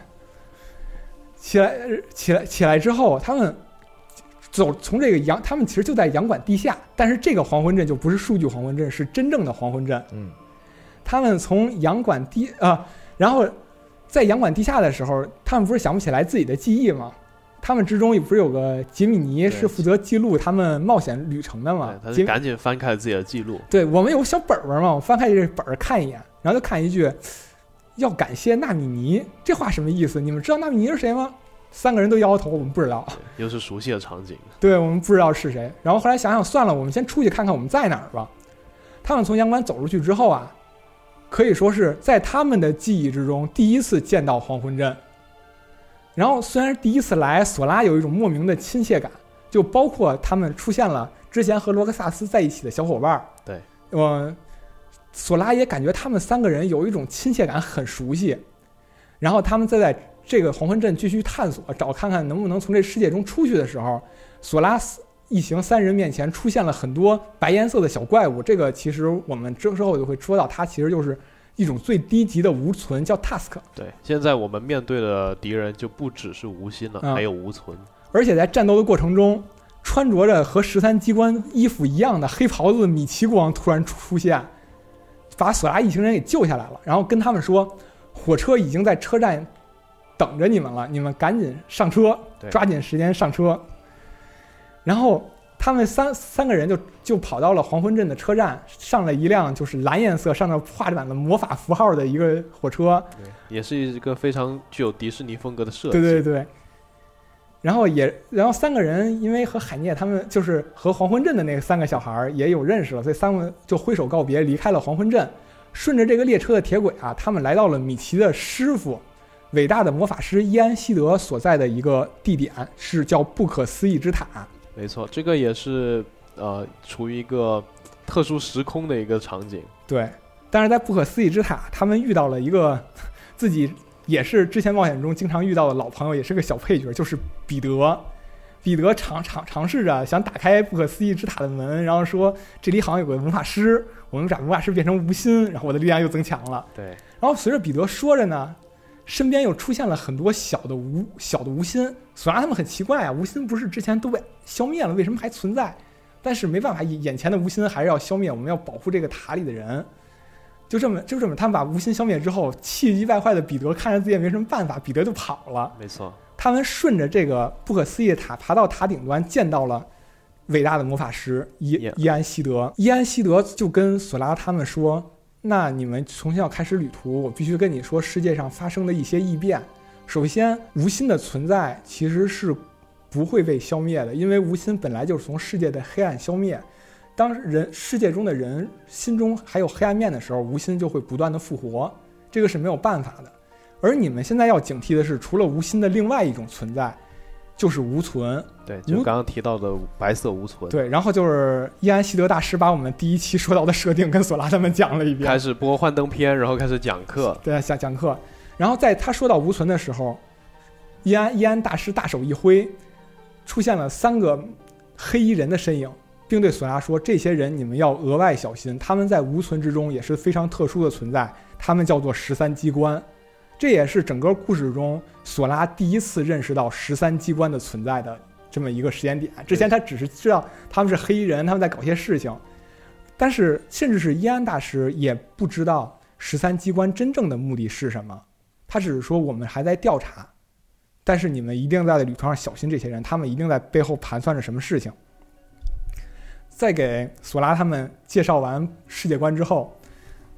起来之后，他们从这个他们其实就在洋馆地下，但是这个黄昏镇就不是数据黄昏镇，是真正的黄昏镇。他们从洋馆然后在洋馆地下的时候，他们不是想不起来自己的记忆吗？他们之中也不是有个杰米尼是负责记录他们冒险旅程的吗？ 他就赶紧翻开自己的记录。 对，我们有个小本本嘛，我翻开这本看一眼，然后就看一句要感谢纳米尼，这话什么意思？你们知道纳米尼是谁吗？3个人都摇摇头，我们不知道。 又是熟悉的场景。 对，我们不知道是谁。然后后来想想算了，我们先出去看看我们在哪儿吧。他们从洋馆走出去之后啊，可以说是在他们的记忆之中第一次见到黄昏镇。然后虽然第一次来，索拉有一种莫名的亲切感，就包括他们出现了之前和罗克萨斯在一起的小伙伴。 对， 索拉也感觉他们3个人有一种亲切感，很熟悉。然后他们在这个黄昏镇继续探索，找看看能不能从这世界中出去的时候，索拉一行3人面前出现了很多白颜色的小怪物。这个其实我们之后就会说到，它其实就是一种最低级的无存，叫 Task。 对，现在我们面对的敌人就不只是无心了，还有无存。 而且在战斗的过程中，穿着着和13机关衣服一样的黑袍子的米奇国王突然出现，把索拉一行人给救下来了，然后跟他们说火车已经在车站等着你们了，你们赶紧上车，抓紧时间上车。然后他们三个人就跑到了黄昏镇的车站，上了一辆就是蓝颜色上面画满了魔法符号的一个火车， 也是一个非常具有迪士尼风格的设计。 对对对。然后3个人因为和海涅他们就是和黄昏镇的那3个小孩也有认识了，所以3个就挥手告别，离开了黄昏镇。顺着这个列车的铁轨啊，他们来到了米奇的师傅伟大的魔法师伊安希德所在的一个地点，是叫不可思议之塔。 没错，这个也是处于一个特殊时空的一个场景。 对，但是在不可思议之塔，他们遇到了一个自己也是之前冒险中经常遇到的老朋友，也是个小配角，就是彼得。彼得尝试着想打开不可思议之塔的门，然后说这里好像有个魔法师，我们把魔法师变成无心，然后我的力量又增强了。 对。 然后随着彼得说着呢，身边又出现了很多小的无心。索拉他们很奇怪啊，无心不是之前都被消灭了，为什么还存在？但是没办法，眼前的无心还是要消灭，我们要保护这个塔里的人。就这么，他们把无心消灭之后，气急败坏的彼得看着自己也没什么办法，彼得就跑了。 没错。 他们顺着这个不可思议的塔爬到塔顶端，见到了伟大的魔法师伊安希德。伊安希德就跟索拉他们说，那你们重新要开始旅途，我必须跟你说世界上发生的一些异变。首先，无心的存在其实是不会被消灭的，因为无心本来就是从世界的黑暗消灭。当世界中的人心中还有黑暗面的时候，无心就会不断的复活，这个是没有办法的。而你们现在要警惕的是，除了无心的另外一种存在，就是无存。 对，就刚刚提到的白色无存。 对，然后就是伊安希德大师把我们第1期说到的设定跟索拉他们讲了一遍， 开始播幻灯片，然后开始讲课。 对，讲课。然后在他说到无存的时候，伊安大师大手一挥，出现了3个黑衣人的身影，并对索拉说，这些人你们要额外小心，他们在无存之中也是非常特殊的存在，他们叫做13机关。这也是整个故事中索拉第一次认识到13机关的存在的这么一个时间点。之前他只是知道他们是黑衣人，他们在搞些事情，但是甚至是伊安大师也不知道13机关真正的目的是什么。他只是说我们还在调查，但是你们一定在旅途上小心这些人，他们一定在背后盘算着什么事情。在给索拉他们介绍完世界观之后，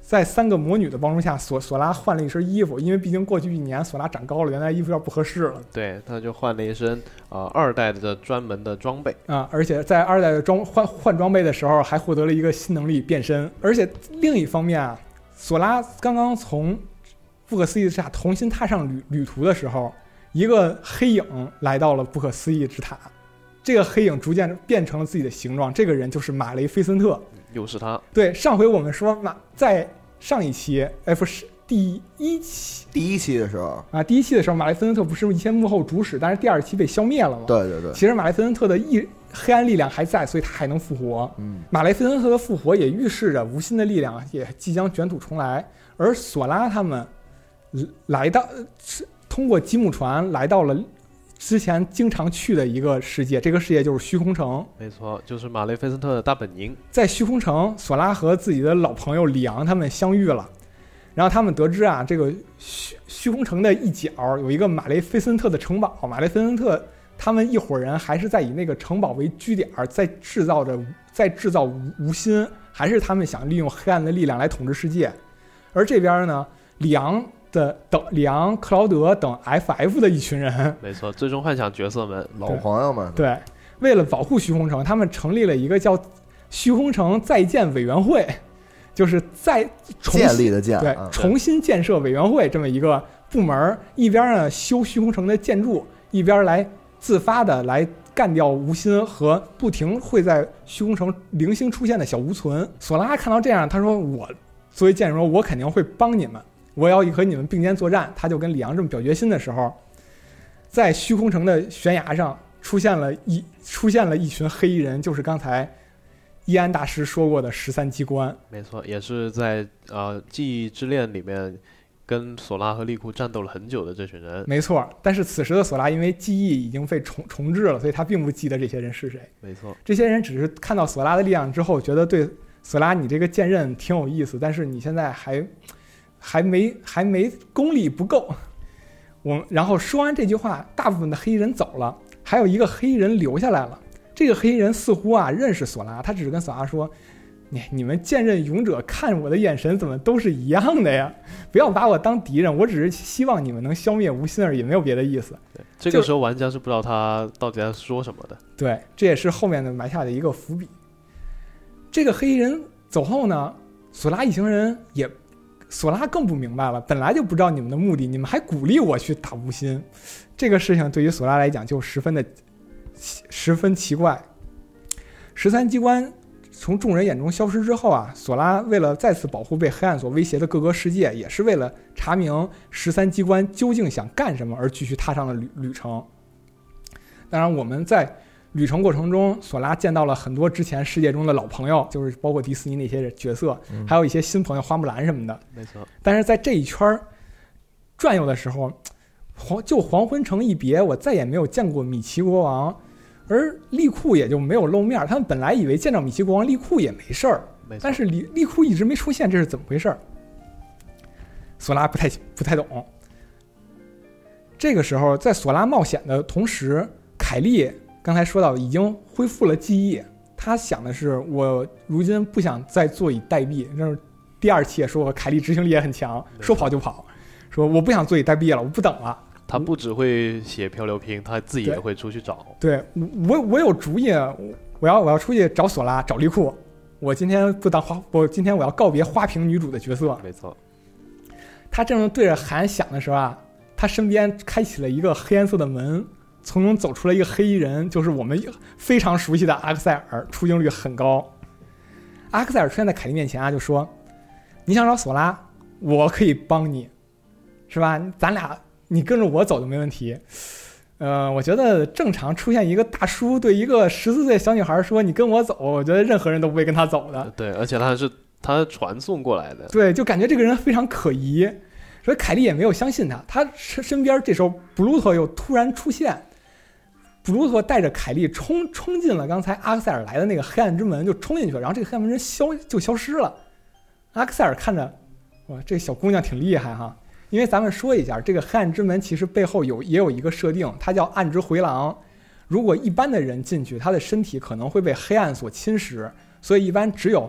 在3个魔女的帮助下，索拉换了一身衣服，因为毕竟过去1年索拉长高了，原来衣服有点不合适了。 对，他就换了一身2代的专门的装备啊，而且在2代的换装备的时候，还获得了一个新能力变身。而且另一方面啊，索拉刚刚从不可思议之塔重新踏上旅途的时候，一个黑影来到了不可思议之塔，这个黑影逐渐变成了自己的形状，这个人就是马雷菲森特。 又是他。 对，上回我们说在上一期不是第一期的时候啊，第一期的时候马雷菲森特不是一些幕后主使，但是第2期被消灭了吗？ 对对对。 其实马雷菲森特的黑暗力量还在，所以他还能复活。马雷菲森特的复活也预示着无心的力量也即将卷土重来，而索拉他们来到通过积木船来到了之前经常去的一个世界，这个世界就是虚空城。 没错，就是马雷菲森特的大本营。 在虚空城，索拉和自己的老朋友里昂他们相遇了，然后他们得知啊，这个虚空城的一角有一个马雷菲森特的城堡，马雷菲森特他们一伙人还是在以那个城堡为据点，在制造无心，还是他们想利用黑暗的力量来统治世界。而这边呢，里昂、克劳德等 FF 的一群人， 没错，最终幻想角色们， 老朋友们， 对，为了保护虚空城，他们成立了一个叫虚空城再建委员会，就是建立的建， 对，重新建设委员会这么一个部门，一边呢修虚空城的建筑，一边来自发的来干掉无心和不停会在虚空城零星出现的小无存。索拉看到这样，他说：“我作为建筑，我肯定会帮你们。”我要和你们并肩作战。他就跟里昂这么表决心的时候，在虚空城的悬崖上出现了一群黑衣人，就是刚才伊安大师说过的13机关。 没错，也是在记忆之恋里面跟索拉和利库战斗了很久的这群人。 没错，但是此时的索拉因为记忆已经被重置了，所以他并不记得这些人是谁。 没错， 这些人只是看到索拉的力量之后，觉得对索拉你这个剑刃挺有意思，但是你现在还没功力不够。然后说完这句话，大部分的黑衣人走了，还有一个黑衣人留下来了。这个黑衣人似乎认识索拉，他只是跟索拉说：“你们剑刃勇者看我的眼神怎么都是一样的呀？不要把我当敌人，我只是希望你们能消灭无心而已，没有别的意思。” 对，这个时候玩家是不知道他到底在说什么的。 对，这也是后面的埋下的一个伏笔。这个黑衣人走后呢，索拉更不明白了，本来就不知道你们的目的，你们还鼓励我去打无心，这个事情对于索拉来讲就十分奇怪。13机关从众人眼中消失之后啊，索拉为了再次保护被黑暗所威胁的各个世界，也是为了查明13机关究竟想干什么而继续踏上了旅程。当然我们在旅程过程中，索拉见到了很多之前世界中的老朋友，就是包括迪士尼那些角色，还有一些新朋友花木兰什么的。 没错。 但是在这一圈转悠的时候，就黄昏城一别，我再也没有见过米奇国王，而利库也就没有露面。他们本来以为见到米奇国王，利库也没事儿，但是利库一直没出现，这是怎么回事？索拉不太懂。这个时候，在索拉冒险的同时，凯莉刚才说到已经恢复了记忆，他想的是我如今不想再坐以待毙。就是第2期也说过，凯莉执行力也很强，说跑就跑，说我不想坐以待毙了，我不等了。 他不只会写漂流瓶，他自己也会出去找。 对，我有主意，我要出去找索拉，找利库。我今天我要告别花瓶女主的角色。 没错。 他正对着韩想的时候啊，他身边开启了一个黑暗色的门。从中走出了一个黑衣人，就是我们非常熟悉的阿克塞尔，出镜率很高。阿克塞尔出现在凯莉面前啊，就说：“你想找索拉，我可以帮你，是吧？咱俩你跟着我走就没问题。”我觉得正常出现一个大叔对一个14岁小女孩说：“你跟我走。”我觉得任何人都不会跟他走的。 对，而且他是传送过来的。 对，就感觉这个人非常可疑。所以凯莉也没有相信他。他身边这时候布鲁托又突然出现。布鲁托带着凯莉冲进了刚才阿克塞尔来的那个黑暗之门，就冲进去了，然后这个黑暗之门消失了。阿克塞尔看着，哇，这小姑娘挺厉害哈。因为咱们说一下，这个黑暗之门其实背后也有一个设定，它叫暗之回廊。如果一般的人进去，他的身体可能会被黑暗所侵蚀，所以一般只有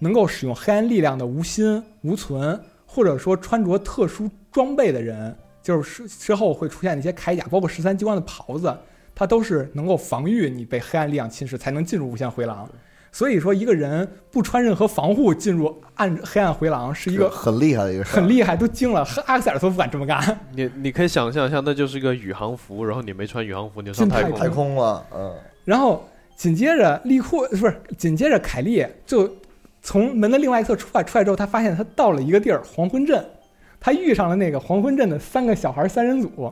能够使用黑暗力量的无心、无存，或者说穿着特殊装备的人，就是之后会出现的一些铠甲，包括13机关的袍子，它都是能够防御你被黑暗力量侵蚀，才能进入无限回廊。所以说，一个人不穿任何防护进入黑暗回廊是一个很厉害的一个事， 很厉害，都惊了。阿克塞尔都不敢这么干。 你可以想象一下，那就是一个宇航服，然后你没穿宇航服，你就上太空了， 然后紧接着紧接着凯莉就从门的另外一侧出来之后，他发现他到了一个地儿——黄昏镇，他遇上了那个黄昏镇的3个小孩3人组。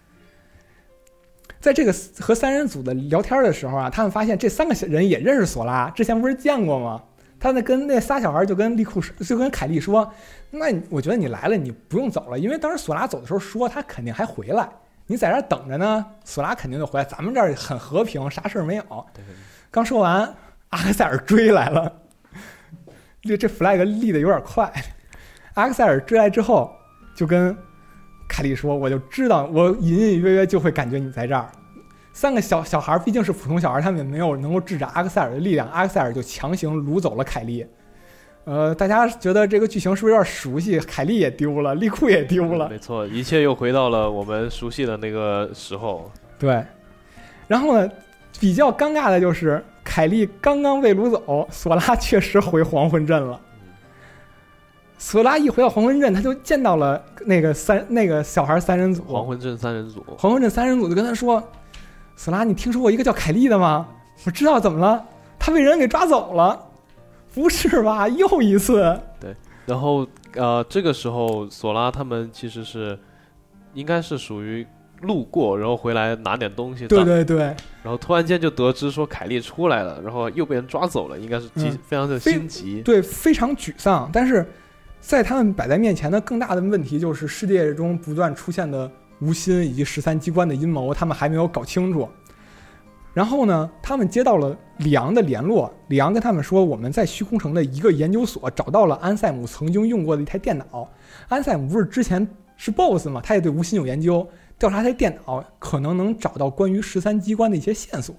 在这个和3人组的聊天的时候啊，他们发现这3个人也认识索拉，之前不是见过吗？他跟那仨小孩就跟凯莉说：“那我觉得你来了，你不用走了，因为当时索拉走的时候说他肯定还回来，你在这儿等着呢，索拉肯定就回来，咱们这儿很和平，啥事儿没有。”刚说完，阿克塞尔追来了，这 flag 立得有点快。阿克塞尔追来之后，就跟凯莉说：“我就知道，我隐隐约约就会感觉你在这儿。”3个小孩毕竟是普通小孩，他们也没有能够制止阿克塞尔的力量，阿克塞尔就强行掳走了凯莉。大家觉得这个剧情是不是有点熟悉？凯莉也丢了，利库也丢了， 没错，一切又回到了我们熟悉的那个时候。 对，然后呢，比较尴尬的就是凯莉刚刚被掳走，索拉确实回黄昏镇了。索拉一回到黄昏镇，他就见到了那个小孩3人组。 黄昏镇3人组就跟他说：“索拉，你听说过一个叫凯莉的吗？我知道，怎么了？他被人给抓走了。”不是吧？又一次。 对，然后这个时候索拉他们其实是应该是属于路过，然后回来拿点东西。 对， 然后突然间就得知说凯莉出来了，然后又被人抓走了，应该是非常的心急。 对，非常沮丧。但是在他们摆在面前的更大的问题就是世界中不断出现的无心以及13机关的阴谋，他们还没有搞清楚。然后呢，他们接到了里昂的联络，里昂跟他们说，我们在虚空城的一个研究所找到了安塞姆曾经用过的一台电脑。安塞姆不是之前是 BOSS 嘛，他也对无心有研究，调查台电脑可能能找到关于13机关的一些线索。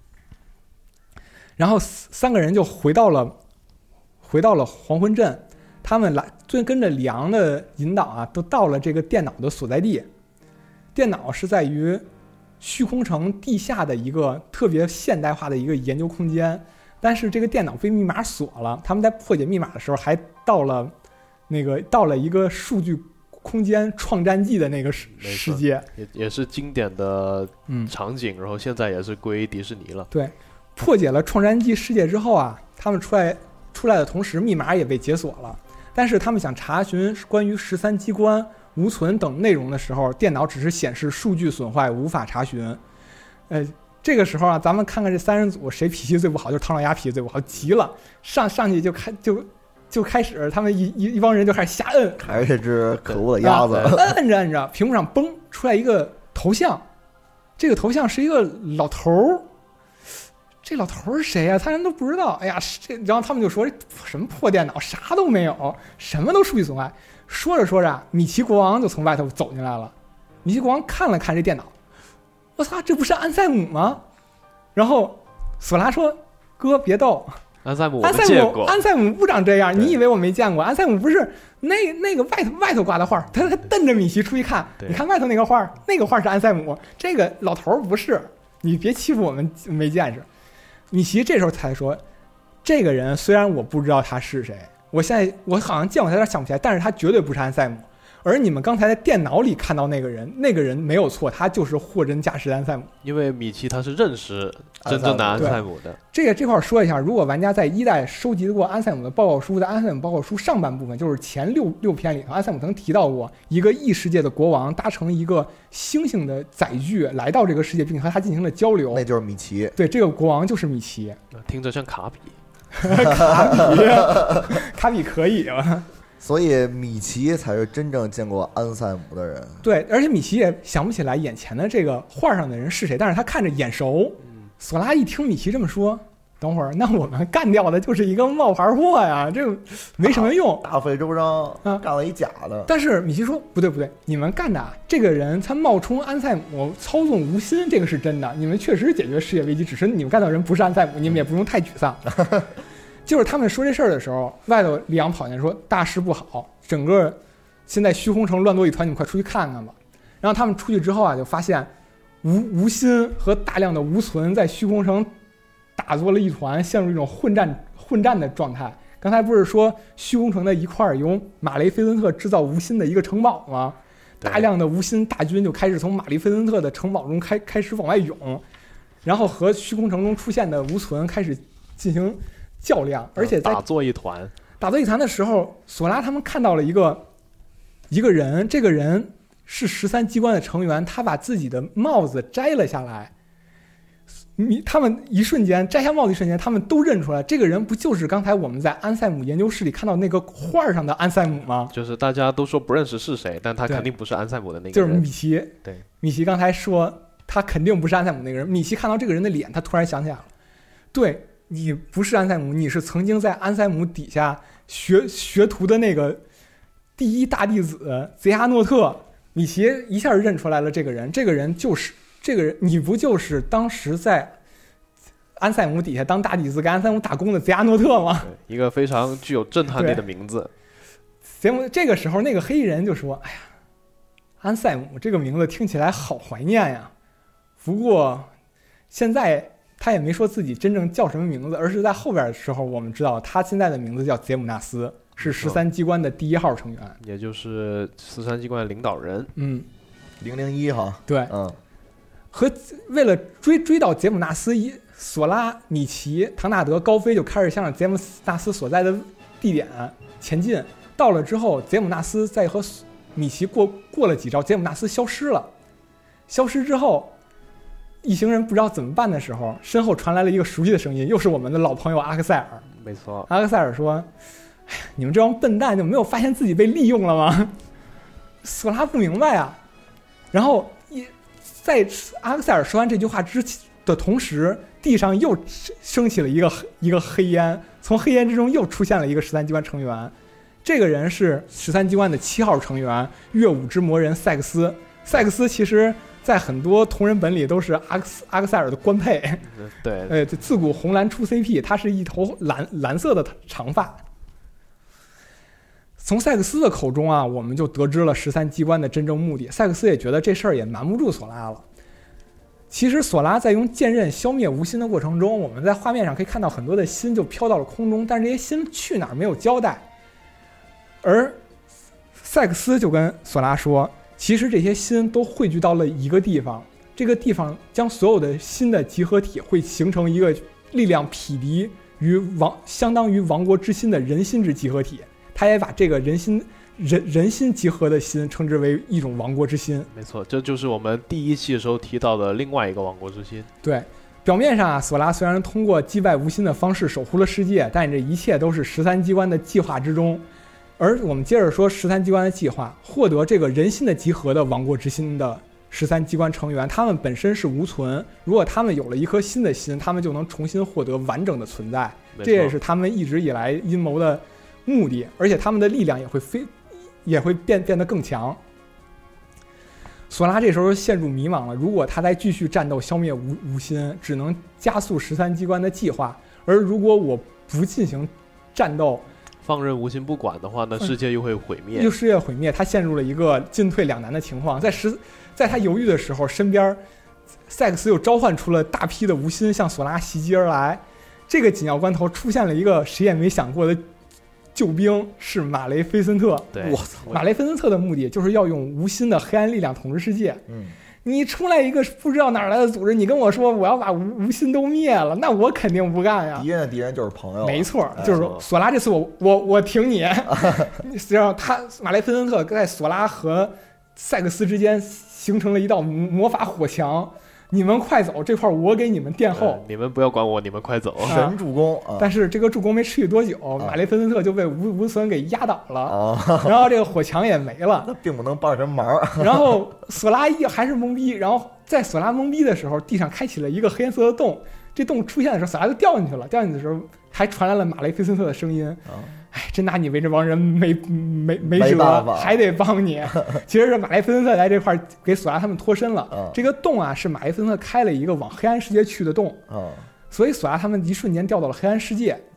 然后3个人就回到了黄昏镇，他们就跟着里昂的引导啊，都到了这个电脑的所在地。电脑是在于虚空城地下的一个特别现代化的一个研究空间，但是这个电脑被密码锁了。他们在破解密码的时候，还到了一个数据空间创战记的那个世界， 也是经典的场景。然后现在也是归迪士尼了。 对，破解了创战记世界之后啊，他们出来的同时，密码也被解锁了。但是他们想查询关于13机关无存等内容的时候，电脑只是显示数据损坏，无法查询。这个时候啊，咱们看看这3人组谁脾气最不好，就是唐老鸭脾气最不好，急了，上去就开始，他们一帮人就开始瞎摁， 还是这只可恶的鸭子， 摁着，屏幕上嘣出来一个头像，这个头像是一个老头儿。这老头是谁呀？他人都不知道。哎呀，然后他们就说什么破电脑，啥都没有，什么都数据损坏。说着说着，米奇国王就从外头走进来了。米奇国王看了看这电脑，我操，这不是安塞姆吗？然后索拉说：“哥，别逗， 安塞姆我们见过， 安塞姆不长这样，你以为我没见过？安塞姆不是那个外头挂的画，他瞪着米奇出去看，你看外头那个画，那个画是安塞姆，这个老头不是，你别欺负我们没见识。”米奇这时候才说：“这个人虽然我不知道他是谁，我好像见过他，有点想不起来，但是他绝对不是安塞姆。而你们刚才在电脑里看到那个人没有错，他就是货真价实的安塞姆。 因为米奇他是认识真正的安塞姆的。 这块说一下，如果玩家在1代收集过安塞姆的报告书，在安塞姆报告书上半部分，就是前六篇里头，安塞姆曾提到过一个异世界的国王搭乘一个猩猩的载具来到这个世界，并和他进行了交流。 那就是米奇。 对，这个国王就是米奇。 听着像卡比。 卡比可以吧？ 所以米奇才是真正见过安塞姆的人。 对，而且米奇也想不起来眼前的这个画上的人是谁，但是他看着眼熟。索拉一听米奇这么说，等会儿那我们干掉的就是一个冒牌货呀，这个没什么用。 大费周章干了一假的。 但是米奇说不对，你们干的这个人他冒充安塞姆操纵无心，这个是真的，你们确实解决世界危机，只是你们干到人不是安塞姆，你们也不用太沮丧。 就是他们说这事儿的时候，外头李阳跑进来说大事不好，整个现在虚空城乱作一团，你们快出去看看吧。然后他们出去之后啊，就发现无心和大量的无存在虚空城打作了一团，陷入一种混战的状态。刚才不是说虚空城的一块由马雷菲森特制造无心的一个城堡吗？大量的无心大军就开始从马雷菲森特的城堡中开始往外涌，然后和虚空城中出现的无存开始进行较量，而且在打作一团的时候，索拉他们看到了一个人，这个人是13机关的成员，他把自己的帽子摘了下来。他们一瞬间摘下帽子一瞬间，他们都认出来，这个人不就是刚才我们在安塞姆研究室里看到那个画上的安塞姆吗？ 就是大家都说不认识是谁，但他肯定不是安塞姆的那个人， 就是米奇。 对， 米奇刚才说他肯定不是安塞姆那个人。米奇看到这个人的脸，他突然想起来了，对，你不是安塞姆，你是曾经在安塞姆底下学徒的那个第一大弟子贼阿诺特。米奇一下认出来了这个人，这个人就是这个人，你不就是当时在安塞姆底下当大弟子给安塞姆打工的贼阿诺特吗？ 一个非常具有震撼力的名字。 这个时候那个黑衣人就说，哎呀，安塞姆这个名字听起来好怀念呀，不过现在他也没说自己真正叫什么名字，而是在后边的时候我们知道他现在的名字叫杰姆纳斯，是13机关的第1号成员， 也就是13机关的领导人。 001哈。 对，和为了追到杰姆纳斯，索拉、米奇、唐纳德、高飞就开始向着杰姆纳斯所在的地点前进。到了之后，杰姆纳斯在和米奇过了几招，杰姆纳斯消失了。消失之后，一行人不知道怎么办的时候，身后传来了一个熟悉的声音，又是我们的老朋友阿克塞尔。 没错， 阿克塞尔说：“哎呀，你们这帮笨蛋就没有发现自己被利用了吗？”索拉不明白啊。然后在阿克塞尔说完这句话的同时，地上又升起了一个黑烟，从黑烟之中又出现了一个13机关成员。这个人是13机关的7号成员，乐舞之魔人塞克斯。塞克斯其实在很多同人本里都是阿克塞尔的官配。 对， 自古红蓝出 CP， 他是一头蓝色的长发。从塞克斯的口中啊，我们就得知了13机关的真正目的。塞克斯也觉得这事儿也瞒不住索拉了。其实索拉在用剑刃消灭无心的过程中，我们在画面上可以看到很多的心就飘到了空中，但是这些心去哪儿没有交代。而塞克斯就跟索拉说，其实这些心都汇聚到了一个地方，这个地方将所有的心的集合体会形成一个力量匹敌于相当于王国之心的人心之集合体。他也把这个人心集合的心称之为一种王国之心。 没错，这就是我们第1期的时候提到的另外一个王国之心。 对，表面上啊，索拉虽然通过击败无心的方式守护了世界，但这一切都是13机关的计划之中。而我们接着说13机关的计划，获得这个人心的集合的王国之心的13机关成员，他们本身是无存，如果他们有了一颗新的心，他们就能重新获得完整的存在，这也是他们一直以来阴谋的目的，而且他们的力量也会变得更强。索拉这时候陷入迷茫了，如果他再继续战斗消灭无心，只能加速13机关的计划，而如果我不进行战斗， 放任无心不管的话呢，世界又会毁灭。 世界毁灭，他陷入了一个进退两难的情况。在他犹豫的时候，身边塞克斯又召唤出了大批的无心向索拉袭击而来。这个紧要关头出现了一个谁也没想过的救兵，是马雷菲森特。 对， 我操！ 马雷菲森特的目的就是要用无心的黑暗力量统治世界。你出来一个不知道哪儿来的组织，你跟我说我要把无心都灭了，那我肯定不干呀。 敌人的敌人就是朋友。 没错，就是说索拉这次我挺你。实际上马雷菲森特在索拉和塞克斯之间形成了一道魔法火墙。你们快走，这块我给你们殿后。 你们不要管我，你们快走。 神助攻。 但是这个助攻没持续多久，马雷菲森特就被无存给压倒了。然后这个火墙也没了。 那并不能帮什么忙。 然后索拉还是懵逼，然后在索拉懵逼的时候，地上开启了一个黑颜色的洞。这洞出现的时候，索拉就掉进去了。掉进去的时候，还传来了马雷菲森特的声音。哎，真拿你为这帮人没辙，还得帮你。其实是马雷菲森特在这块给索拉他们脱身了。这个洞啊，是马雷菲森特开了一个往黑暗世界去的洞。所以索拉他们一瞬间掉到了黑暗世界。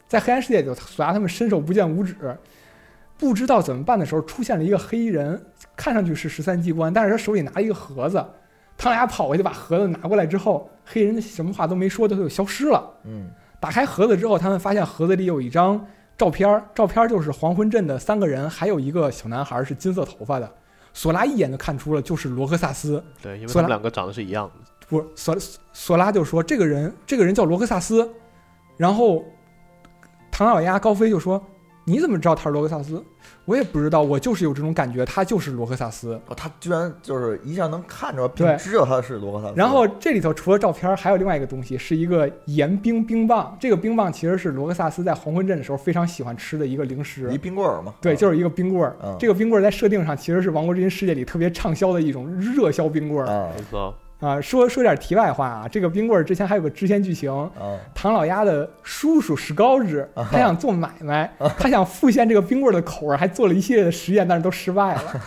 在黑暗世界里，索拉他们伸手不见五指，不知道怎么办的时候，出现了一个黑衣人，看上去是13机关，但是他手里拿了一个盒子。唐老鸭跑回去把盒子拿过来之后，黑衣人什么话都没说，他就消失了。打开盒子之后，他们发现盒子里有一张照片，照片就是黄昏镇的3个人，还有一个小男孩是金色头发的。索拉一眼就看出了，就是罗克萨斯。 对，因为他们两个长得是一样的。 不是，索拉就说这个人叫罗克萨斯，然后唐老鸭高飞就说你怎么知道他是罗克萨斯？我也不知道，我就是有这种感觉，他就是罗克萨斯。 他居然就是一下能看着，并知道他是罗克萨斯。 然后这里头除了照片，还有另外一个东西，是一个盐冰棒。这个冰棒其实是罗克萨斯在黄昏镇的时候非常喜欢吃的一个零食， 一冰棍儿嘛。 对，就是一个冰棍儿。这个冰棍儿在设定上其实是《王国之心》世界里特别畅销的一种热销冰棍儿。 没错。 说点题外话啊，这个冰棍儿之前还有个支线剧情，唐老鸭的叔叔史高治，他想做买卖，他想复现这个冰棍儿的口味，还做了一系列的实验，但是都失败了。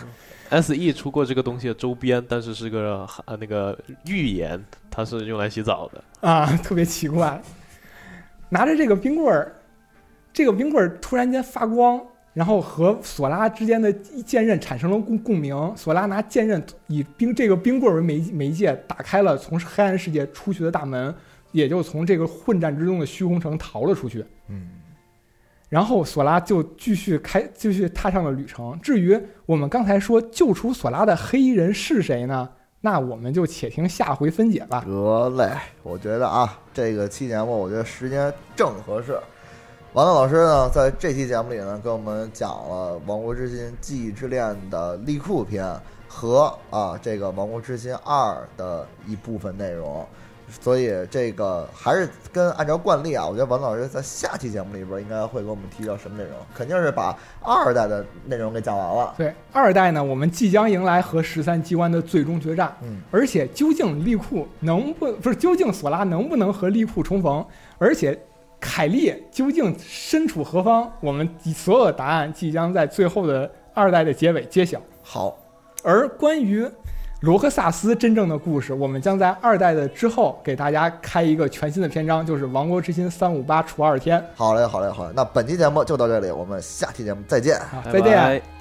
SE 出过这个东西的周边，但是是个那个浴盐，它是用来洗澡的特别奇怪。拿着这个冰棍儿，这个冰棍儿突然间发光。然后和索拉之间的剑刃产生了共鸣，索拉拿剑刃以这个冰棍为媒介，打开了从黑暗世界出去的大门，也就从这个混战之中的虚空城逃了出去。然后索拉就继续踏上了旅程。至于我们刚才说救出索拉的黑衣人是谁呢？那我们就且听下回分解吧。 得嘞，我觉得这个期节目我觉得时间正合适。王道老师呢，在这期节目里呢，跟我们讲了《王国之心：记忆之恋》的利库篇和这个《王国之心2》的一部分内容，所以这个还是按照惯例我觉得王老师在下期节目里边应该会给我们提到什么内容，肯定是把2代的内容给讲完了。 对，2代呢，我们即将迎来和13机关的最终决战，而且究竟利库究竟索拉能不能和利库重逢，而且凯莉究竟身处何方？我们所有的答案即将在最后的2代的结尾揭晓。 好， 而关于罗克萨斯真正的故事，我们将在2代的之后给大家开一个全新的篇章，就是《王国之心358除2天》。 好嘞，那本期节目就到这里，我们下期节目再见。 再见。拜拜。